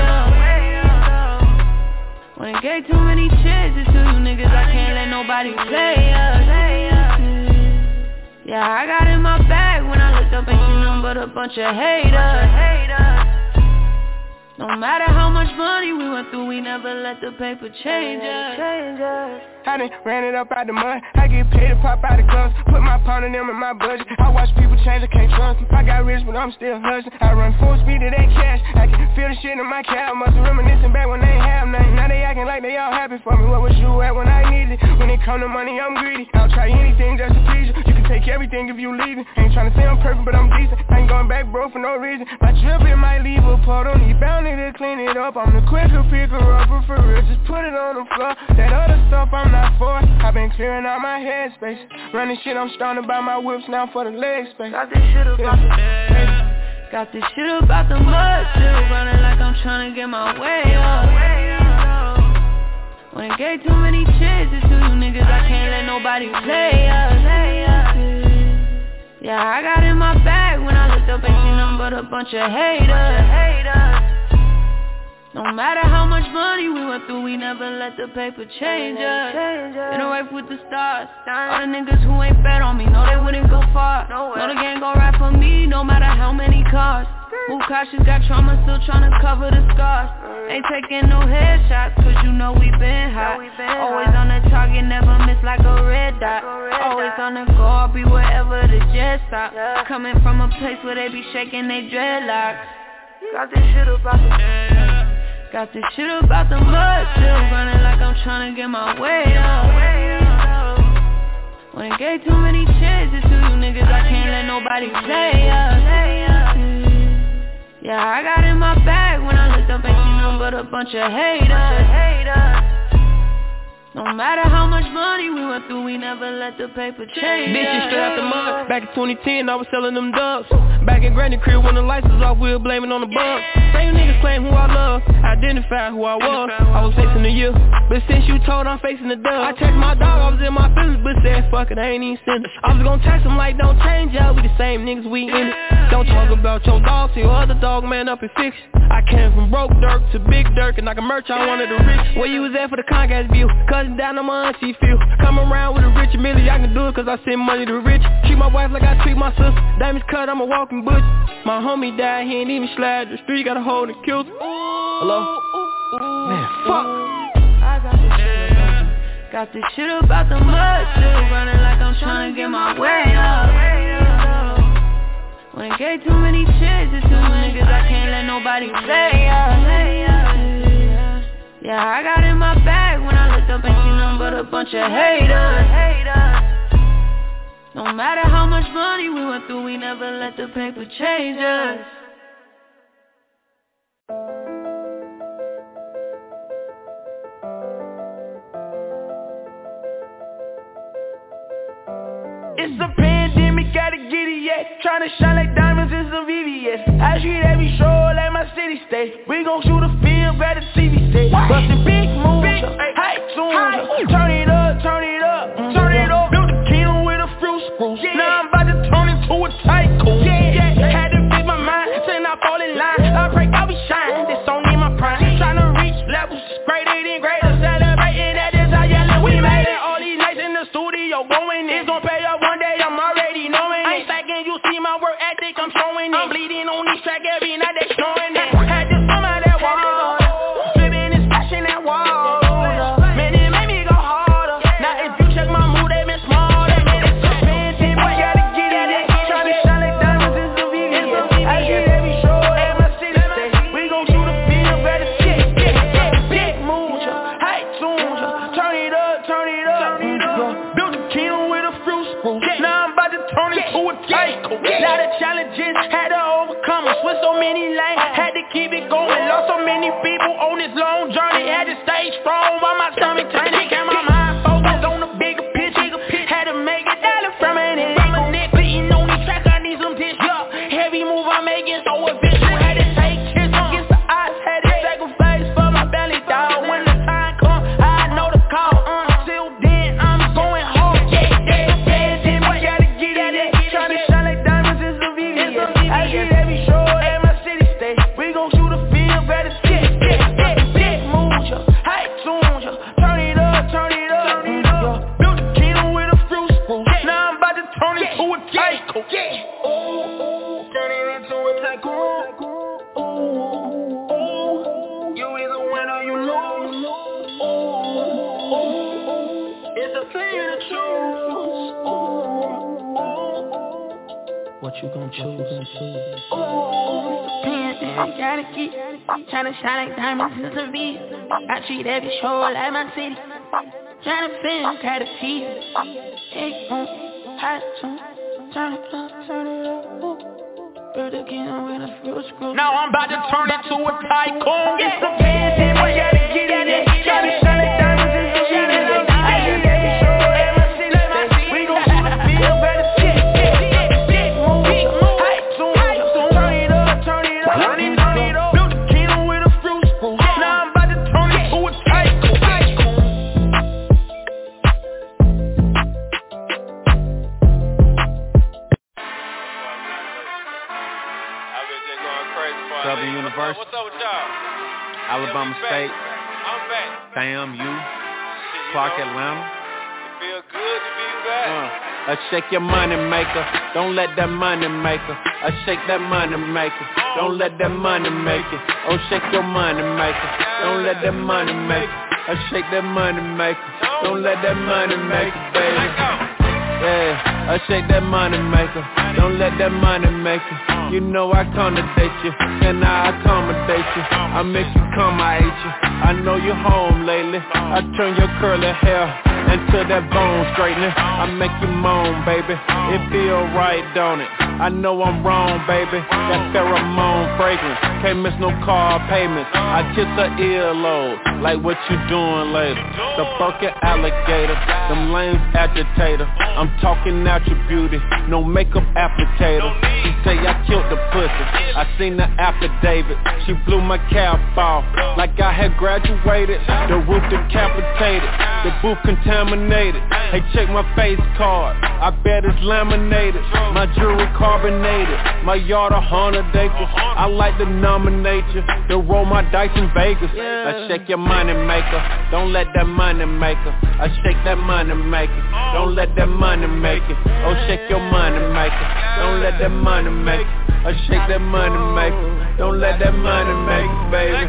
up. When I gave too many chances to you niggas, I can't let nobody play us. Yeah, I got in my bag when I looked up, ain't seen nothing but a bunch of haters. No matter how much money we went through, we never let the paper change us. I done ran it up out the mud. I get paid to pop out the clubs. Put my pound in them in my budget. I watch people change, I can't trust them. I got rich, but I'm still hustling. I run full speed to that cash. I can feel the shit in my cab. Must reminiscing back when they ain't have nothing. Now they acting like they all happy for me. What was you at when I needed it? When it come to money, I'm greedy. I'll try anything just to please you. You can take everything if you leave it. Ain't tryna say I'm perfect, but I'm decent. I ain't going back, bro, for no reason. My drip, it might leave a part on need bound to clean it up. I'm the quicker picker upper for real. Just put it on the floor. That other stuff I'm not for. I've been clearing out my headspace. Running shit, I'm starting to buy my whips now for the leg space. Got this shit about yeah. the Got this shit about the mud, still running like I'm trying to get my way up. When I gave too many chances to you niggas, I can't let nobody play us. Yeah, I got in my bag when I looked up, ain't seen nothing but a bunch of haters. No matter how much money we went through, we never let the paper change us. In a race with the stars. All the niggas who ain't bet on me, know they wouldn't go far. Know the gang gon' ride for me, no matter how many cars. Move cautious, got trauma, still tryna cover the scars. Ain't taking no headshots, cause you know we been hot. Always on the target, never miss like a red dot. Always on the go, I'll be wherever the jet stop. Coming from a place where they be shaking they dreadlocks. Got this shit about the Got this shit about the mud, still running like I'm tryna get my way up. When I gave too many chances to you niggas, I can't let nobody play us. Yeah, I got in my bag when I looked up, ain't seen nothing but a bunch of haters. No matter how much money we went through, we never let the paper change. This shit straight out the mud. Back in twenty ten, I was selling them dubs. Back in Granny crib when the lights was off, we were blaming on the bug. Same niggas claim who I love, identify who I was. I was facing the year, but since you told I'm facing the dub. I text my dog, I was in my feelings, but said fuck it, I ain't even send it. I was gonna text him like don't change up, we the same niggas, we in it. Don't talk about your dog, see your other dog, man up in fiction. I came from broke dirt to big dirt, and I can merch on one of the rich. Where you was at for the Comcast view, cousin down on my auntie feel. Come around with a rich Millie, I can do it cause I send money to rich. Treat my wife like I treat my sister, diamonds cut, I'm a walking butcher. My homie died, he ain't even slide, the street got a hold and killed him. Hello? Man, fuck. I got this shit about, got this shit about the mud, still running like I'm trying to get my way up. When I gave too many chances to you niggas, I can't let nobody play us. Yeah, I got in my bag when I looked up, ain't seen nothing but a bunch of haters. No matter how much money we went through, we never let the paper change us. It's a pandemic, gotta get it yet. Tryna shine like diamonds in some V V S. I treat every show like my city state. We gon' shoot a film, grab the T V set. Bustin' big moves, hype tunes. Turn it up, turn it up, turn it up. Built the kingdom with a lifelong journey, had to stay strong while my stomach turning. Kept my mind focused on the bigger picture. Had to make it dollar from it. It ain't my neck beating on these tracks. I need some tissue. Heavy move I'm making so official. Had to take chances against the odds. Had to sacrifice for my belly, dog. When the time comes, I know the call. Until then, I'm going hard. Yeah, yeah, yeah. Then we gotta get it. Tryna shine like diamonds is the V V S. I get every show at my city state. We gon' shoot a film, better shit. Yeah, yeah, yeah. Move ya, hype tune ya. Turn it up, turn it up. Build a kingdom with a fruit screw. Now I'm about to turn it to a tycoon. Yeah, ooh, turn it into a tycoon. Ooh, ooh, you either win or you lose. Ooh, ooh, it's a thing to choose. Ooh, ooh, what you gon' choose? Ooh, pen and I gotta keep tryna shine like diamonds is a V. I treat every show like my city. Tryna film, gotta see it. Hey, um, hot tune. Turn it up, turn it up. Ooh. Build again with a fruit screw. Now I'm about to turn it to a tycoon. It's a band and we gotta get in it. Tryna shine like diamonds is a V. I treat every show like my city. We gon' shoot a film, better shit. Big move, hype tune. Turn it up, turn it up. Turn it up. Build a kingdom with a fruit screw. Now I'm about to turn it to a tycoon. Southern University. What's up with y'all? Alabama yeah, State. I'm back. Fam, you. Shit, Clark, know, Atlanta. It feel good to be back. Uh, uh, shake your money maker. Don't let that money maker. Uh, shake that money maker. Don't let that money make it. Oh, shake your money maker. Don't let that money make it. Uh, shake that money maker. Don't let that money make it, baby. Yeah, I shake that money maker. Don't let that money make it. You know I accommodate you, and I accommodate you. I make you come, I hate you. I know you're home lately. I turn your curly hair into that bone straightening. I make you moan, baby. It feel right, don't it? I know I'm wrong, baby. That pheromone fragrance can't miss no car payments. I kiss her earlobe, like what you doing later. The Birkin alligator, them lames agitator. I'm talking out your beauty, no makeup applicator. She say I killed the pussy, I seen the affidavit. She blew my cap off, like I had graduated. The roof decapitated, the booth contaminated. Hey, check my face card, I bet it's laminated. My jewelry carbonated, my yard a hundred acres. I like to nominate you, to roll my dice in Vegas. I shake your money maker, don't let that money maker. I shake that money maker, don't let that money make it. Oh, shake your money maker, don't let that money make it. I shake that money maker, don't let that money make it, baby.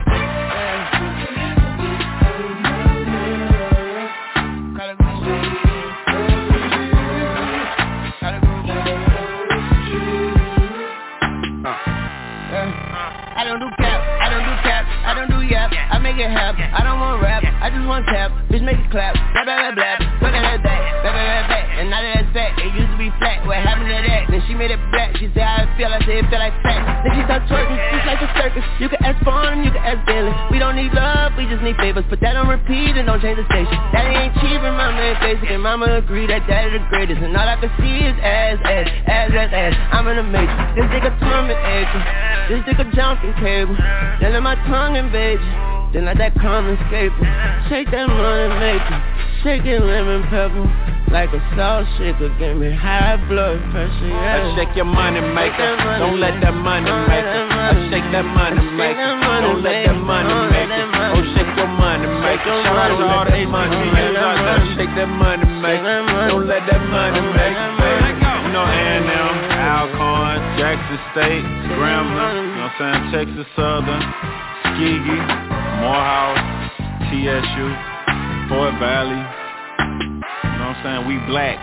I don't do cap, I don't do cap, I don't do yap. I make it happen, I don't want rap, I just want tap. Bitch make it clap, blah blah blah blah. Look at that back, blah blah blah back. And now that it's fat, it used to be flat. What happened to that? Then she made it black. She said how it feel, I said it feel like fat. Then she start twerking, it's like a circus. You can ask Vaughn, you can ask Billy. We don't need love, we just need favors. Put that on repeat and don't change the station. Daddy ain't cheap and mama ain't basic. And mama agree that daddy the greatest. And all I can see is ass, ass, ass, ass, ass. I'm in a matrix. This nigga torment acre. This nigga jumping cable. Then let my tongue invade you. Then let that come escape it. Shake that money maker. Shake it lemon pepper. Like a salt shaker. Give me high blood pressure, yeah. I shake your money maker. Don't let that money make it. I shake that money maker. Don't let that money make it. Oh, shake your money maker. Shout out to all that money maker. Shake that money maker. Don't let that money make it, baby. You know A and M, Alcorn, Jackson State, Grambling, you know what I'm saying, Texas Southern, Tuskegee, Morehouse, T S U, Fort Valley, you know what I'm saying, we black.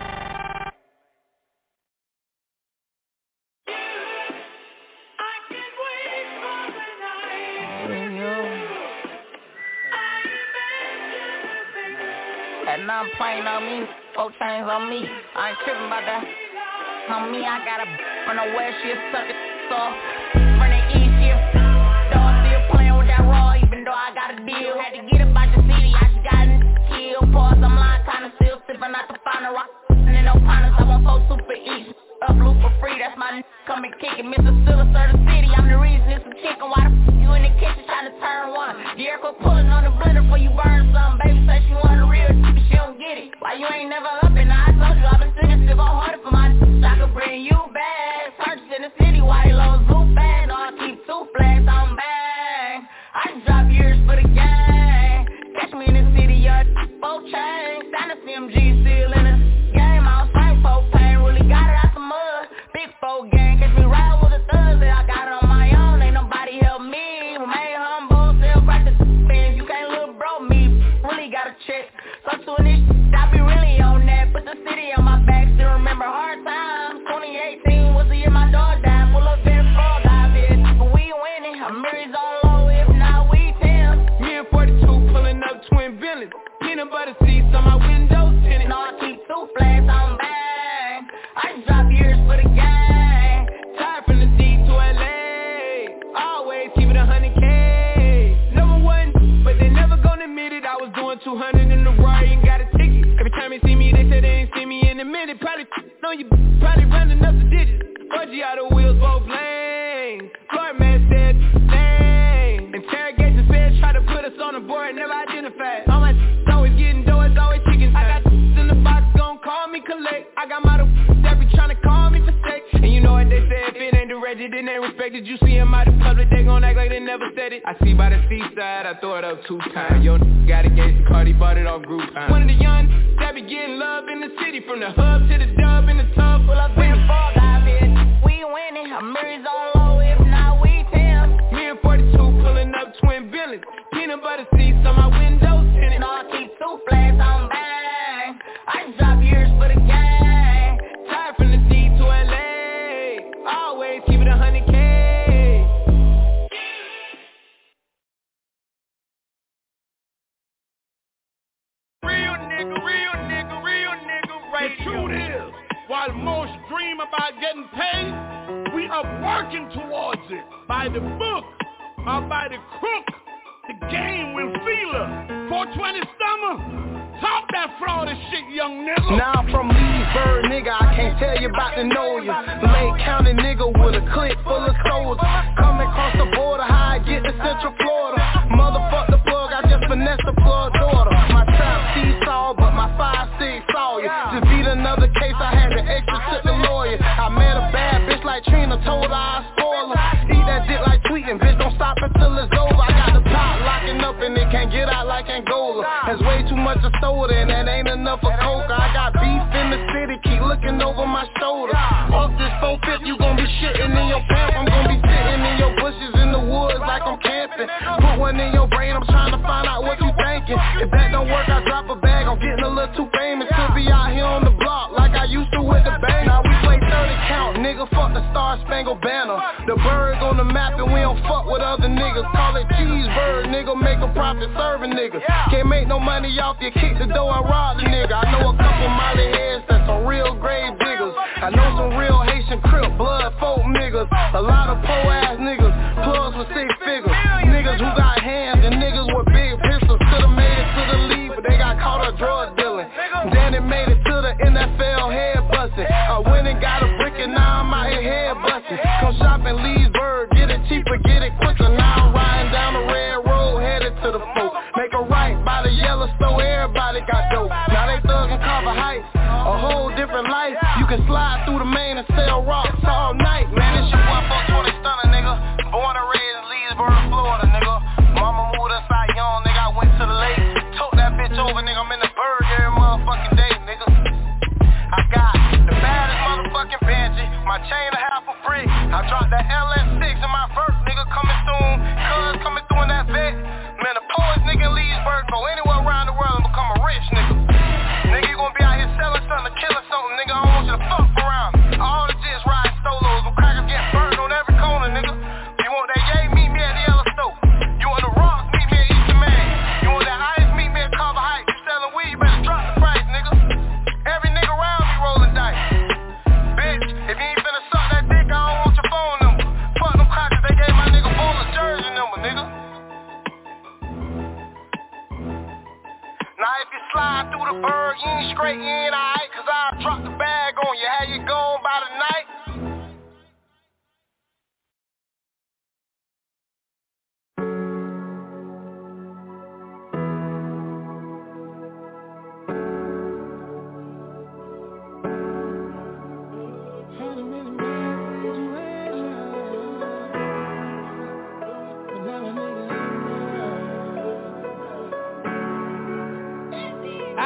And I'm playing on me, four chains on me. I ain't tripping about that. On me, I got a b*** on the west, she'll suck it off. From the east, she'll though I'm still playing with that raw, even though I got pulling on the blender before you burn something. Baby say she want a real but she don't get it. Why you ain't never up and I told you I've been singing, still go harder for my I could bring you back. Purchase in the city, white low, zoo bad. No, I keep two flags on bang. I just drop years for the gang. Catch me in the city, yeah, four chains. Sign a C M G still in the game. I was fighting for pain, really got it out the mud. Big four gang, catch me riding with the thugs. I got it on my own, ain't nobody help me. Remain humble, still crack the fans. You can't little bro me, really gotta check. So doing this shit, I be really on that. Put the city on my back, still remember hard times. twenty eighteen was the year my dog died. Pull up in frog, I bet. But we winning, I'm Mary's on low, if not we ten. Me and forty-two pulling up twin villains. Peanut butter seats on my windows tinted. No, I keep two flags on bang. I just drop years for the gang. Tired from the D to L A. Always keep it a hundred K. Number one, but they never gonna admit it. I was doing two hundred in the ride and got a ticket. Every time they see me, they say they ain't see me in a minute. Probably know you probably running up the digits. Budgie out of wheels, both lanes. Floyd man said, dang. Interrogation said, try to put us on the board, never identified. All my always getting dough, it's always chicken. I got in the box, gon' call me collect. I got model that be tryna call me for sex. And you know what they say, if it ain't the Reggie, then they respected. You see him out in public, they gon' act like they never said it. I see by the seaside, I throw it up two times. Yo, got engaged to Cardi, bought it off Groupon. One of the young that be getting love in the city, from the hub to the dub in the tub. Pull up in the fog, I bet. We winning, I'm Mary's on low, if not we ten. Me and forty-two pulling up twin villains. Peanut butter seats on my windows tinted. No, I keep two flags on bang. I just drop years for the gang. Tired from the D to L A. Always keep it a hundred K. Real nigga, real nigga, real nigga, right. The truth is, while most dream about getting paid, we are working towards it. By the book or by the crook, the game will feel us. four twenty summer. Talk that fraud shit, young nigga. Now I'm from Leesburg, nigga, I can't tell you about to know you. Lake County nigga with a clique full of soldiers. Coming across the border, how I get to Central Florida. Motherfuck the plug, I just finessed the plug daughter. My trap seesaw, but my five six saw you. Just beat another case, I had the extra to the lawyer. I met a bad bitch like Trina, told her I'd spoil her. Eat that dick like tweeting, bitch, don't stop until it's over. I got the top locking up and it can't get out like Angola. There's way too much of soda and that ain't enough of coca. I got beef in the city, keep looking over my shoulder. Off this four fifty, you gon' be shitting in your pants. I'm gon' be sitting in your bushes in the woods like I'm camping. Put one in your brain, I'm trying to find out what you thinking. If that don't work, I drop a bag, I'm getting a little too famous to be out here on the block like I used to with the bang. Now we play thirty count, nigga, fuck the Star Spangled Banner. The bird on the map and we don't fuck with other niggas. Call it cheeseburger, nigga, make a profit serving niggas. Can't make no money off you, kick the door and rob the nigga. I know a couple mighty heads that's some real grave diggers. I know some real Haitian crip, blood folk niggas. A lot of po ass niggas, plugs with six figures. Niggas who got hands and niggas with big pistols. Could've made it to the league, but they got caught up drug dealing. Then it made it to the N F L head busting. I went and got a brick and now I'm out here head busting. Come shop in Leesburg, get it cheaper, get it quicker. Now I'm riding down the red road, headed to the folk. Make a right by the Yellowstone, everybody got dope. Now they thuggin' Carver Heights, a whole different life. You can slide through the main and sell rocks all night. Man, this shit one four twenty stunner, nigga. Born and raised in Leesburg, Florida, nigga. Mama moved us out young, nigga. I went to the lake, took that bitch over, nigga. I'm in the bird every motherfucking day, nigga. I got the baddest motherfucking Benji, my chain a half a brick. I dropped that L S six in my verse, nigga, coming soon. Cuz coming through in that vet. Man, the poorest nigga in Leesburg, go anywhere around the world and become a rich nigga. Nigga, you gon' be out here selling something or killing something, nigga. I don't want you to fuck around. All the jits riding solos, with crackers getting burned on every corner, nigga. You want that yay, meet me at the Yellowstone. You want the rocks, meet me at Eastern Man. You want that ice, meet me at Carver Heights. You selling weed, you better drop the price, nigga. Every nigga around me rolling dice. Bitch, if you ain't finna suck that dick, I don't want your phone number. Fuck them crackers, they gave my nigga full of jersey number, nigga. Now if you slide through the bird, you ain't straight, you ain't alright. Cause I'll drop the bag on you, how you going by the night?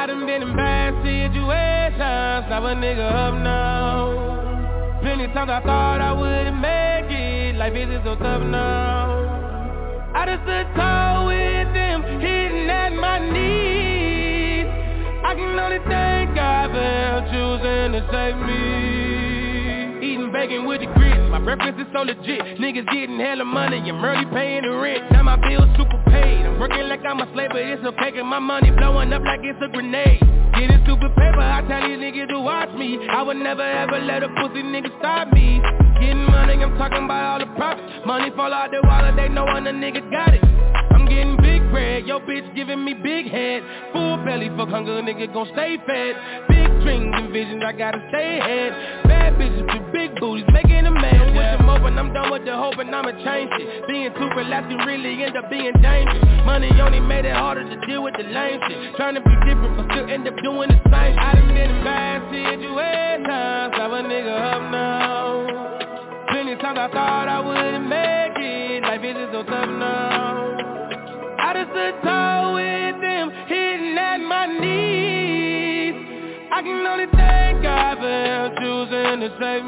I done been in bad situations, now a nigga up now. Plenty times I thought I wouldn't make it, life isn't so tough now. I just stood tall with them, hitting at my knees. I can only thank God for hell choosing to save me. Eating bacon with the grits, my breakfast is so legit. Niggas getting hella money, I'm early paying the rent. Now my bills super paid, I'm working like I'm a slave, but it's okay cause my money blowing up like it's a grenade. Getting stupid paper, I tell these niggas to watch me. I would never ever let a pussy nigga stop me. Getting money, I'm talking about all the profits. Money fall out the wallet, they know when a nigga got it. I'm getting big bread, yo bitch giving me big head. Full belly, fuck hunger, nigga gon' stay fed. Big dreams and visions, I gotta stay ahead. Bad bitches with big booties, making a man. Wish them open, I'm done with the hope and I'ma change it. Being too relaxed can really end up being dangerous. Money only made it harder to deal with the lame shit. Trying to be different but still end up doing the same. I done been in bad situations, now a nigga up now. Plenty times I thought I wouldn't make it, life isn't so tough now. I just stood tall with them, hitting at my knees. I can only thank God for hell choosing to save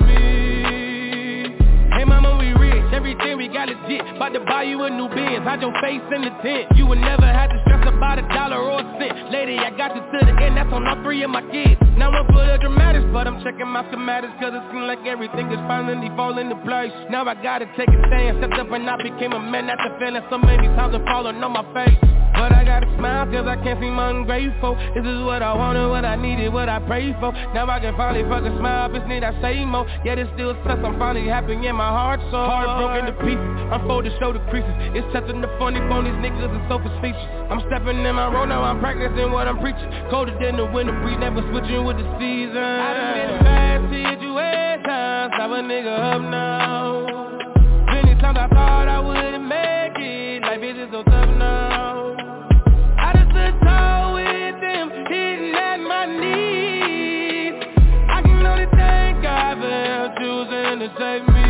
me. Hey mama, we rich, everything we got legit. About to buy you a new Benz, hide your face in the tent. You would never have to stress about a dollar or a cent. Lady, I got you to the end, that's on all three of my kids. Now I'm full of dramatics, but I'm checking my schematics, cause it seems like everything is finally falling into place. Now I gotta take a stand, stepped up and I became a man after failing so many times and falling on my face. But I gotta smile cause I can't seem ungrateful. This is what I wanted, what I needed, what I prayed for. Now I can finally fucking smile, bitch need I say more. Yet it still sucks, I'm finally happy in my heart, so heartbroken to pieces, unfolded shoulder creases. It's touching the funny bone, these niggas are so facetious. I'm stepping in my role now, I'm practicing what I'm preaching. Colder than the winter breeze, never switching with the season. I done been in bad situations, now a nigga up now. Many times I thought I wouldn't make it, life isn't so tough now. I just stood tall with them, hitting at my knees. I can only thank God for hell choosing to save me.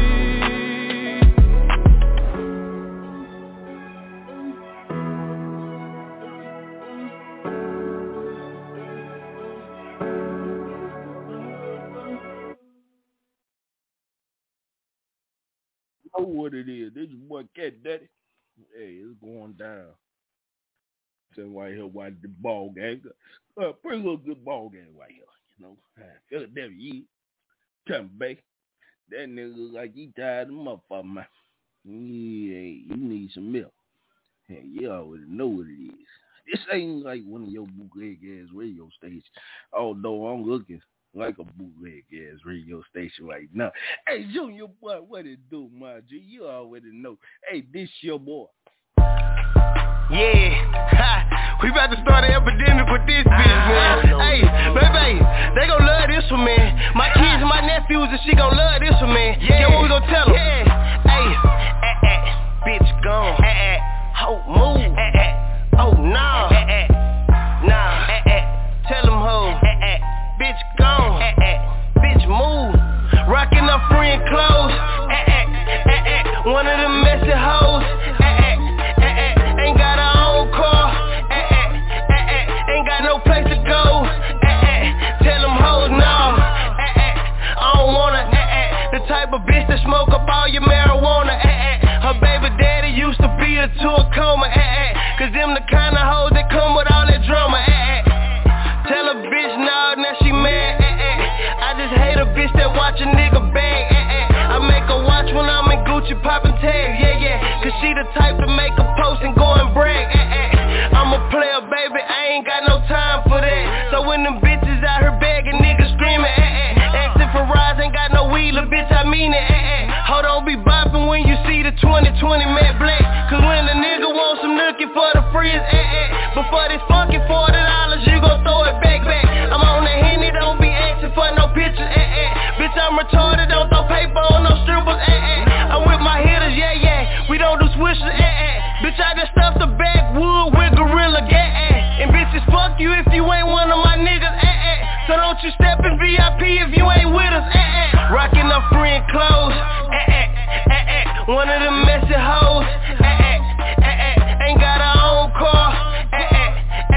Know what it is. This your boy Cat Daddy. Hey, it's going down. Sitting right here watching the ball game. Uh, pretty little good ball game right here. You know, Philadelphia, Tampa Bay. That nigga look like he tired of the motherfucker, man. Yeah, you need some milk. Hey, you already know what it is. This ain't like one of your bootleg ass radio stations. Although I'm looking like a bootleg ass radio station right now. Hey, Junior boy, what it do, my G? You already know. Hey, this your boy. Yeah, ha, we about to start an epidemic with this bitch, man. Hey, baby, they gon' love this one, man. My kids and my nephews and she gon' love this one, man. Yeah, yeah, what we gon' tell them? Yeah, hey, eh, eh, bitch gone. Eh, eh, ho, move. Eh, eh, oh, nah. Eh, eh, nah. Eh, eh, tell them ho. Eh, eh, bitch gone. Eh, eh, bitch move. Rockin' up friend clothes. Eh, eh, eh, eh, one of them messy hoes. Eh, eh, eh, eh, ain't got her own car. Eh, eh, eh, eh, ain't got no place to go. Eh, eh, tell them hoes no. Eh, eh, I don't wanna. Eh, eh, the type of bitch that smoke up all your marijuana. Eh, eh, her baby daddy used to beat her to a coma. Eh, eh, cause them the kind of hoes that come with all that drama. Eh, eh, tell a bitch no, now she mad. Eh, eh, I just hate a bitch that watch a nigga bag. Eh, eh, I make her watch when I'm in Gucci poppin' tags. Yeah, yeah, cause she the type to make a post and go and brag. Eh, eh, I'm a player, baby, I ain't got no time for that. So when them bitches out here begging, niggas screaming, eh, eh, asking for rides, ain't got no wheeler, bitch, I mean it, eh, eh. Hold on, be bopping when you see the twenty twenty Matte Black. Cause when the nigga wants some nookie for the freeze, eh, eh, before this fucking forty dollars, you gon' throw it back, back. I'm on the Henny, don't be asking for no pictures, eh, eh. Bitch, I'm retarded, don't throw paper on no strippers, eh, eh. I'm with my hitters, yeah, yeah, we don't do swishers, eh, eh. Bitch, I just stuffed the backwood with Gorilla, yeah, eh. And bitches, fuck you if you ain't one of my niggas, eh, eh. So don't you step in V I P if you ain't with us, eh, eh. Rockin' up friend clothes, eh, eh, eh, eh. One of them messy hoes, eh, eh, eh, eh. Ain't got her own car, eh, eh,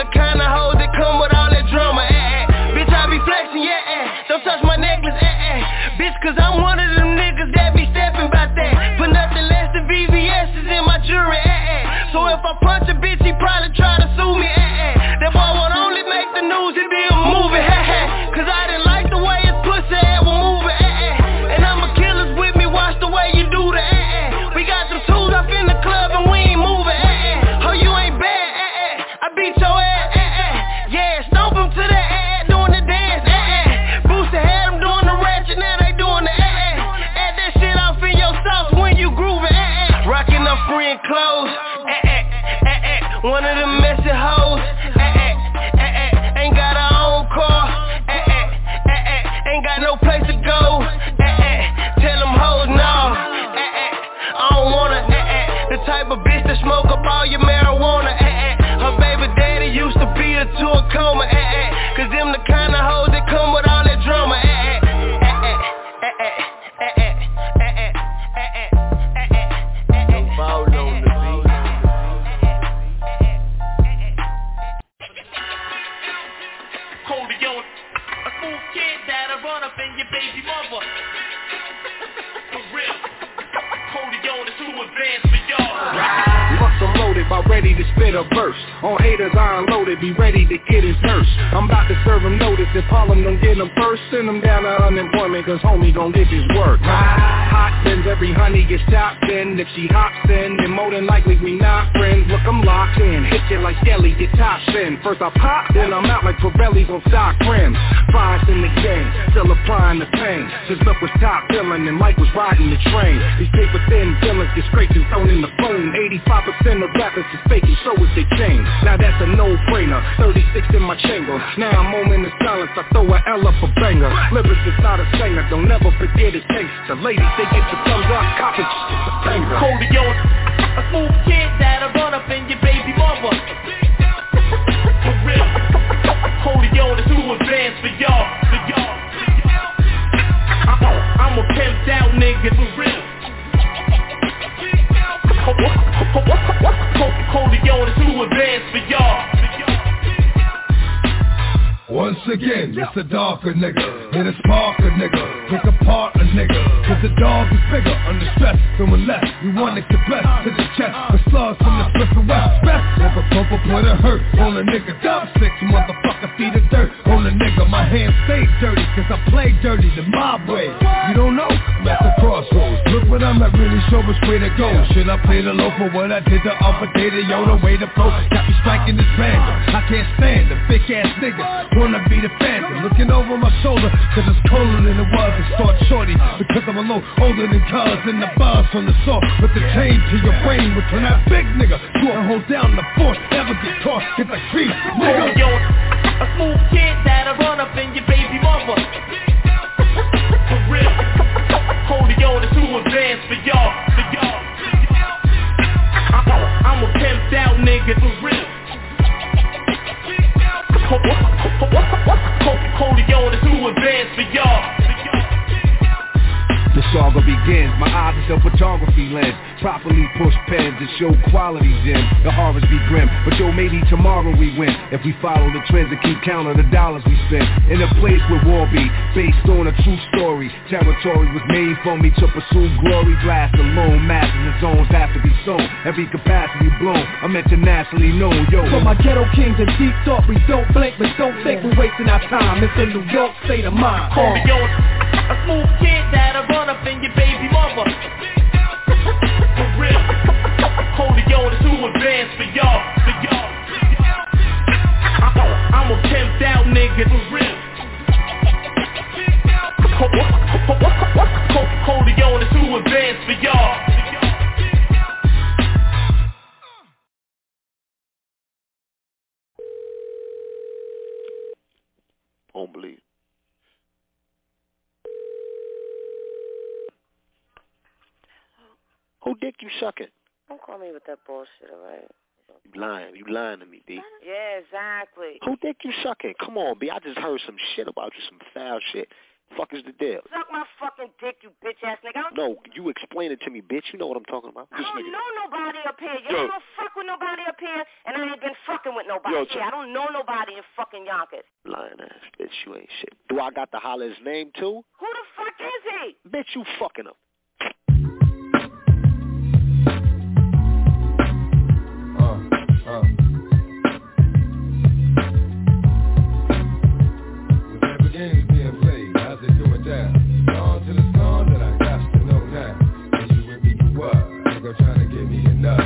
kind of hoes that come with all that drama, eh, eh. Bitch, I be flexing, yeah, eh. Don't touch my necklace, eh, eh. Bitch, cause I'm one of them niggas that be stepping about that. Put nothing less than V V S's in my jewelry, eh, eh. So if I punch a bitch, he probably try to sue me, eh, eh. That boy won't only make the news, it be a movie, eh, eh. Cause I didn't like the way his pussy head was moving, eh, eh. And I'm a killer's with me, watch the way you do the, eh, eh. We got the tools up in the club and we ain't moving, eh, eh. Oh, you ain't bad, eh, eh. I beat your ass, eh, eh. Yeah, stomp him to the, eh, eh. Doing the dance, eh, eh. Booster had him doing the ratchet, now they doing the, eh, eh. Add that shit off in your socks when you grooving, eh, eh. Rocking up friend clothes, eh, eh, eh, eh. One of them messy hoes, eh, eh, eh, eh. Ain't got her own car, eh, eh, eh, eh. Ain't got no place to go, eh, eh. Tell them hoes no, eh, eh. I don't wanna, eh, eh. The type of bitch that smoke up all your marijuana, eh, eh. Her baby daddy used to beat her to a coma, eh, eh. Cause them the kind of hoes that come with all that drama, eh, eh. Eh, eh, eh, eh, eh, eh, eh, eh, eh, eh, eh, eh, eh. Ball on the beat. Hold it, yo. A smooth kid that'll run up in your baby mother. For real. Hold it, yo. It's too advanced for y'all. I'm loaded, about ready to spit a verse. On haters I unloaded, be ready to get his verse. I'm about to serve him notice. If Harlem don't get him first, send him down to unemployment, cause homie gon' get his work. Hot pins, every honey gets chopped in. If she hops in, then more than likely we not friends. Look, I'm locked in, hit you like Kelly, get tops in. First I pop, then I'm out like Pirelli's on stock rims. Fives in the game, still applying the pain. Since look was top billing and Mike was riding the train. These paper thin villains get scraped and thrown in the phone. eighty-five percent of rappers is faking, show us they change. Now that's a no-brainer, thirty-six in my chamber. Now I'm moment of silence, I throw a L up a banger. Lyricist not a singer, don't never forget his taste. The ladies, they get the thumbs up, cop it, it's a banger. Hold it, yo. A smooth kid that'll run up in your baby mother. For real. Hold it, yo. It's too advanced for y'all, for y'all. I'm a pimped out nigga, for real. Hold it, yo, it's too advanced for y'all. Once again, it's a darker nigga, and a sparker nigga, pick apart a nigga, cause the dog is bigger, under stress, someone less, we want it to bless to the chest, the slugs from the Smith and West, best, never pump up with a hurt, on a nigga, dump six, motherfucker, feet of dirt, on a nigga, my hands stay dirty, cause I play dirty the mob way, you don't know, I'm at the crossroads, look what I'm at, really show us where to go, should I play the low for what I did the other day, the yo, the way to flow, got me striking this random, I can't stand the big ass niggas, wanna be the phantom, looking over my shoulder, cause it's colder than it was to start shorty, because I'm a little older than cuz and the buzz on the saw, with the chain to your brain, which when that big nigga, you won't hold down the force, never get caught, get the creep, nigga. Yo, a smooth kid that'll run up in your baby mother. For real. Hold it, yo, it's too advanced for y'all, for y'all. I'm a pimped out nigga, for real. Hold it, yo, it's too advanced for y'all. The saga begins, my eyes is a photography lens. Properly push pens and show quality gems. The horrors be grim, but yo, maybe tomorrow we win. If we follow the trends and keep count of the dollars we spend. In a place where war be, based on a true story. Territory was made for me to pursue glory. Blast alone, masses and zones have to be sown. Every capacity blown, I'm internationally known, yo. For my ghetto kings and deep thought, we don't blink, but don't think we're wasting our time. It's a New York state of mind. Hold it, yo, a smooth kid that'll run up in your baby mother. For real. Hold it, yo, it's too advanced for y'all, for y'all. I'm a pimped out nigga, for real. Hold it, yo, it's too advanced for y'all. Don't believe. Who dick you sucking? Don't call me with that bullshit, alright? You lying. You lying to me, B. Yeah, exactly. Who dick you sucking? Come on, B. I just heard some shit about you, some foul shit. Fuck is the deal? Suck my fucking dick, you bitch ass nigga. No, you explain it to me, bitch. You know what I'm talking about. I This don't nigga. know nobody up here. You Yo. don't fuck with nobody up here, and I ain't been fucking with nobody Yo, here. I don't know nobody in fucking Yonkers. Lying ass bitch, you ain't shit. Do I got to holler his name too? Who the fuck is he? Bitch, you fucking him. Uh, uh. Whatever game's being played, how's it doing down? On to the song that I got to know now. Is you with me, you what? Nigga trying to give me a nut.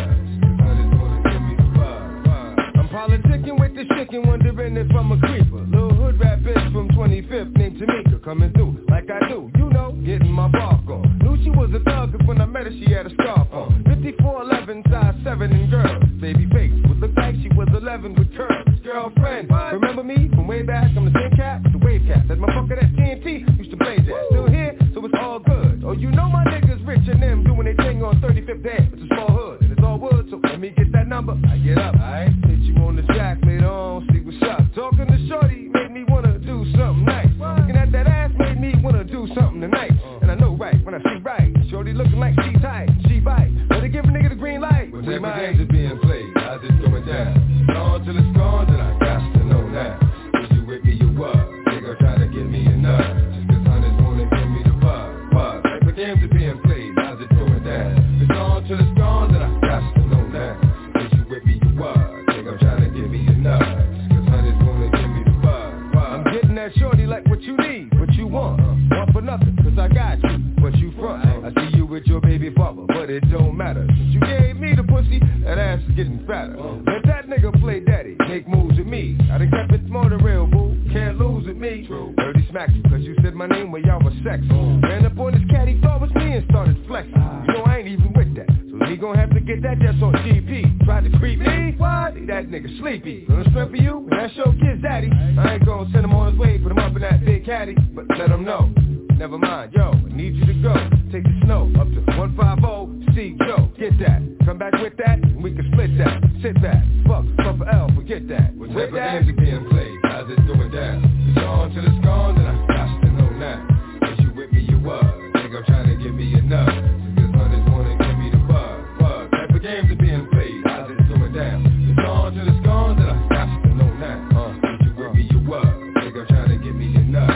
I'm politicking with the chicken, wondering if I'm a creeper. Little hood rap bitch from twenty-fifth named Tamika, coming through like I do, you know, getting my bark on. Knew she was a thug, cause when I met her she had a scarf on. fifty-four eleven, size seven and girls. Baby face would look like she was eleven with curves. Girlfriend, remember me from way back? I'm the same cat with the wave cat. That motherfucker that T N T used to play that. Still here, so it's all good. Oh, you know my niggas rich and them doing their thing on thirty-fifth Day. It's a small hood and it's all wood, so let me get that number. I get up, alright? Hit you on the jack later on, see what's up. Talking to shorty made me wanna do something nice. Looking at that ass made me wanna do something tonight. And I know right when I see right. Shorty looking like she tight, she bite. Better give a nigga the green light. When every games are being played, how's it going down? Gone till it's gone, then I got to know now. Is you with me, you what? Nigga try to give me a nut. Just cause honey's wanna give me the bug. What? Type of games are being played, how's it going down? It's gone till it's gone, then I got to know now. Is you with me, you what? Nigga try to give me a nut. Just cause honey's wanna give me the bug. I'm getting that shorty like what you need, what you want. Want for nothing, cause I got you. But you front, I see you with your baby father, but it don't matter. Since you gave me the pussy, that ass is getting fatter. Let that nigga play daddy, make moves with me. I done kept it more than real, boo. Can't lose with me. Dirty smacks you, cause you said my name when y'all was sexy. Ran up on this caddy, thought was me and started flexing. You know I ain't even with that, so he gon' have to get that just on G P. Tried to creep me, what? That nigga sleepy. Gonna strength for you, and that's your kid's daddy. I ain't gon' send him on his way, put him up in that big caddy, but let him know. Never mind, yo, I need you to go. Take the snow up to one fifty, see Joe, get that. Come back with that, and we can split that. Sit back, fuck, Papa L, forget that. With that, games are being played, how's it going down? It's on till it's gone, then I got to know now. Is you with me, you what? Nigga trying to give me a nut. Just cause honey's wanna give me the bug, bug. Type of games are being played, how's it going down? It's on till it's gone, then I got to know now. Uh, is you with me, you what? Nigga trying to give me a nut.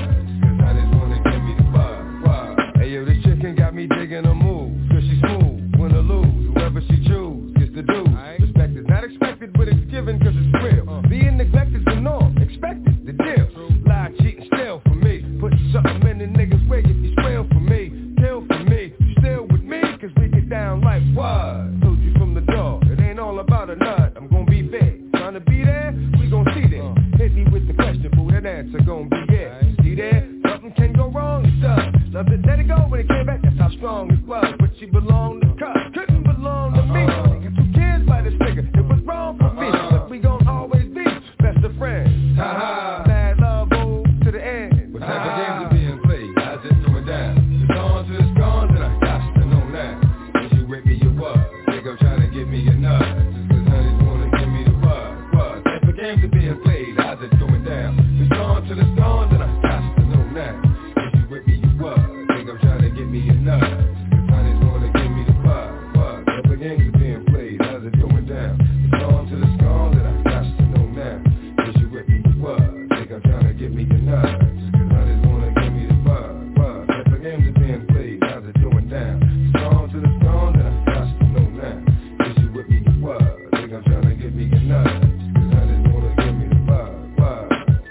Got me digging a move, cause she's smooth, win or lose, whoever she choose, gets the dues. Right. Respect is not expected, but it's given cause it's real. Uh. Being neglected is the norm, expected, the deal. True. Lie, cheat, and steal for me. Put something in the nigga's way if you spill for me. Kill for me, you still with me, cause we get down like what? Told you from the door, it ain't all about a nut. I'm gonna be fair, trying to be there, we gon' see there. Uh. Hit me with the question, boo, that answer gon' be yeah. Right. See there, something can go wrong, it does. Love it, let it go when it came back, that's how strong it was. But she belonged to Cuz, couldn't belong to me. Got two kids by this nigga, it was wrong for me. But we gon' always be best of friends. Ha ha, bad love, oh, to the end. What type of games are being played? How's it going down? It's on till it's gone, then I got to know now. Is you with me, you what? Nigga trying to give me a nut. Just cause honey's wanna give me the bug. What type of games are being played? How's it going down? It's on till it's gone, then I got to know now. What? Think I'm trying to get me a nut. Cause honey's gonna give me the fuck. What? Couple games are being played, how's it going down? It's on till it's gone, then I got to know now. Is you with me? What? Think I'm trying to get me a nut. Cause honey's gonna give me the fuck. What? Couple games are being played, how's it going down? It's on till it's gone, then I got to know now. Is you with me? What? Think I'm trying to get me a nut. Cause honey's gonna give me the fuck. What?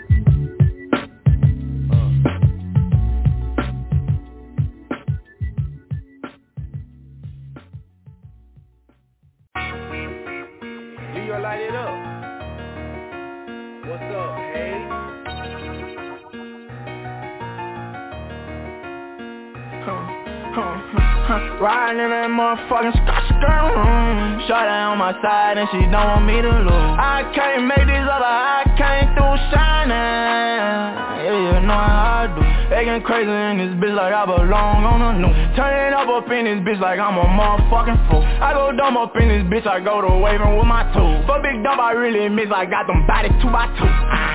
Light it up. What's up, hey? Huh, huh, huh. Riding in that motherfucking scotch room. Shawty on my side and she don't want me to lose. I can't make this up, I came through shining. Yeah, you know how I do. Acting crazy in this bitch like I belong on the news. Turning up up in this bitch like I'm a motherfucking fool. I go dumb up in this bitch, I go to waving with my tools. But big dumb I really miss, I got them bodies two by two.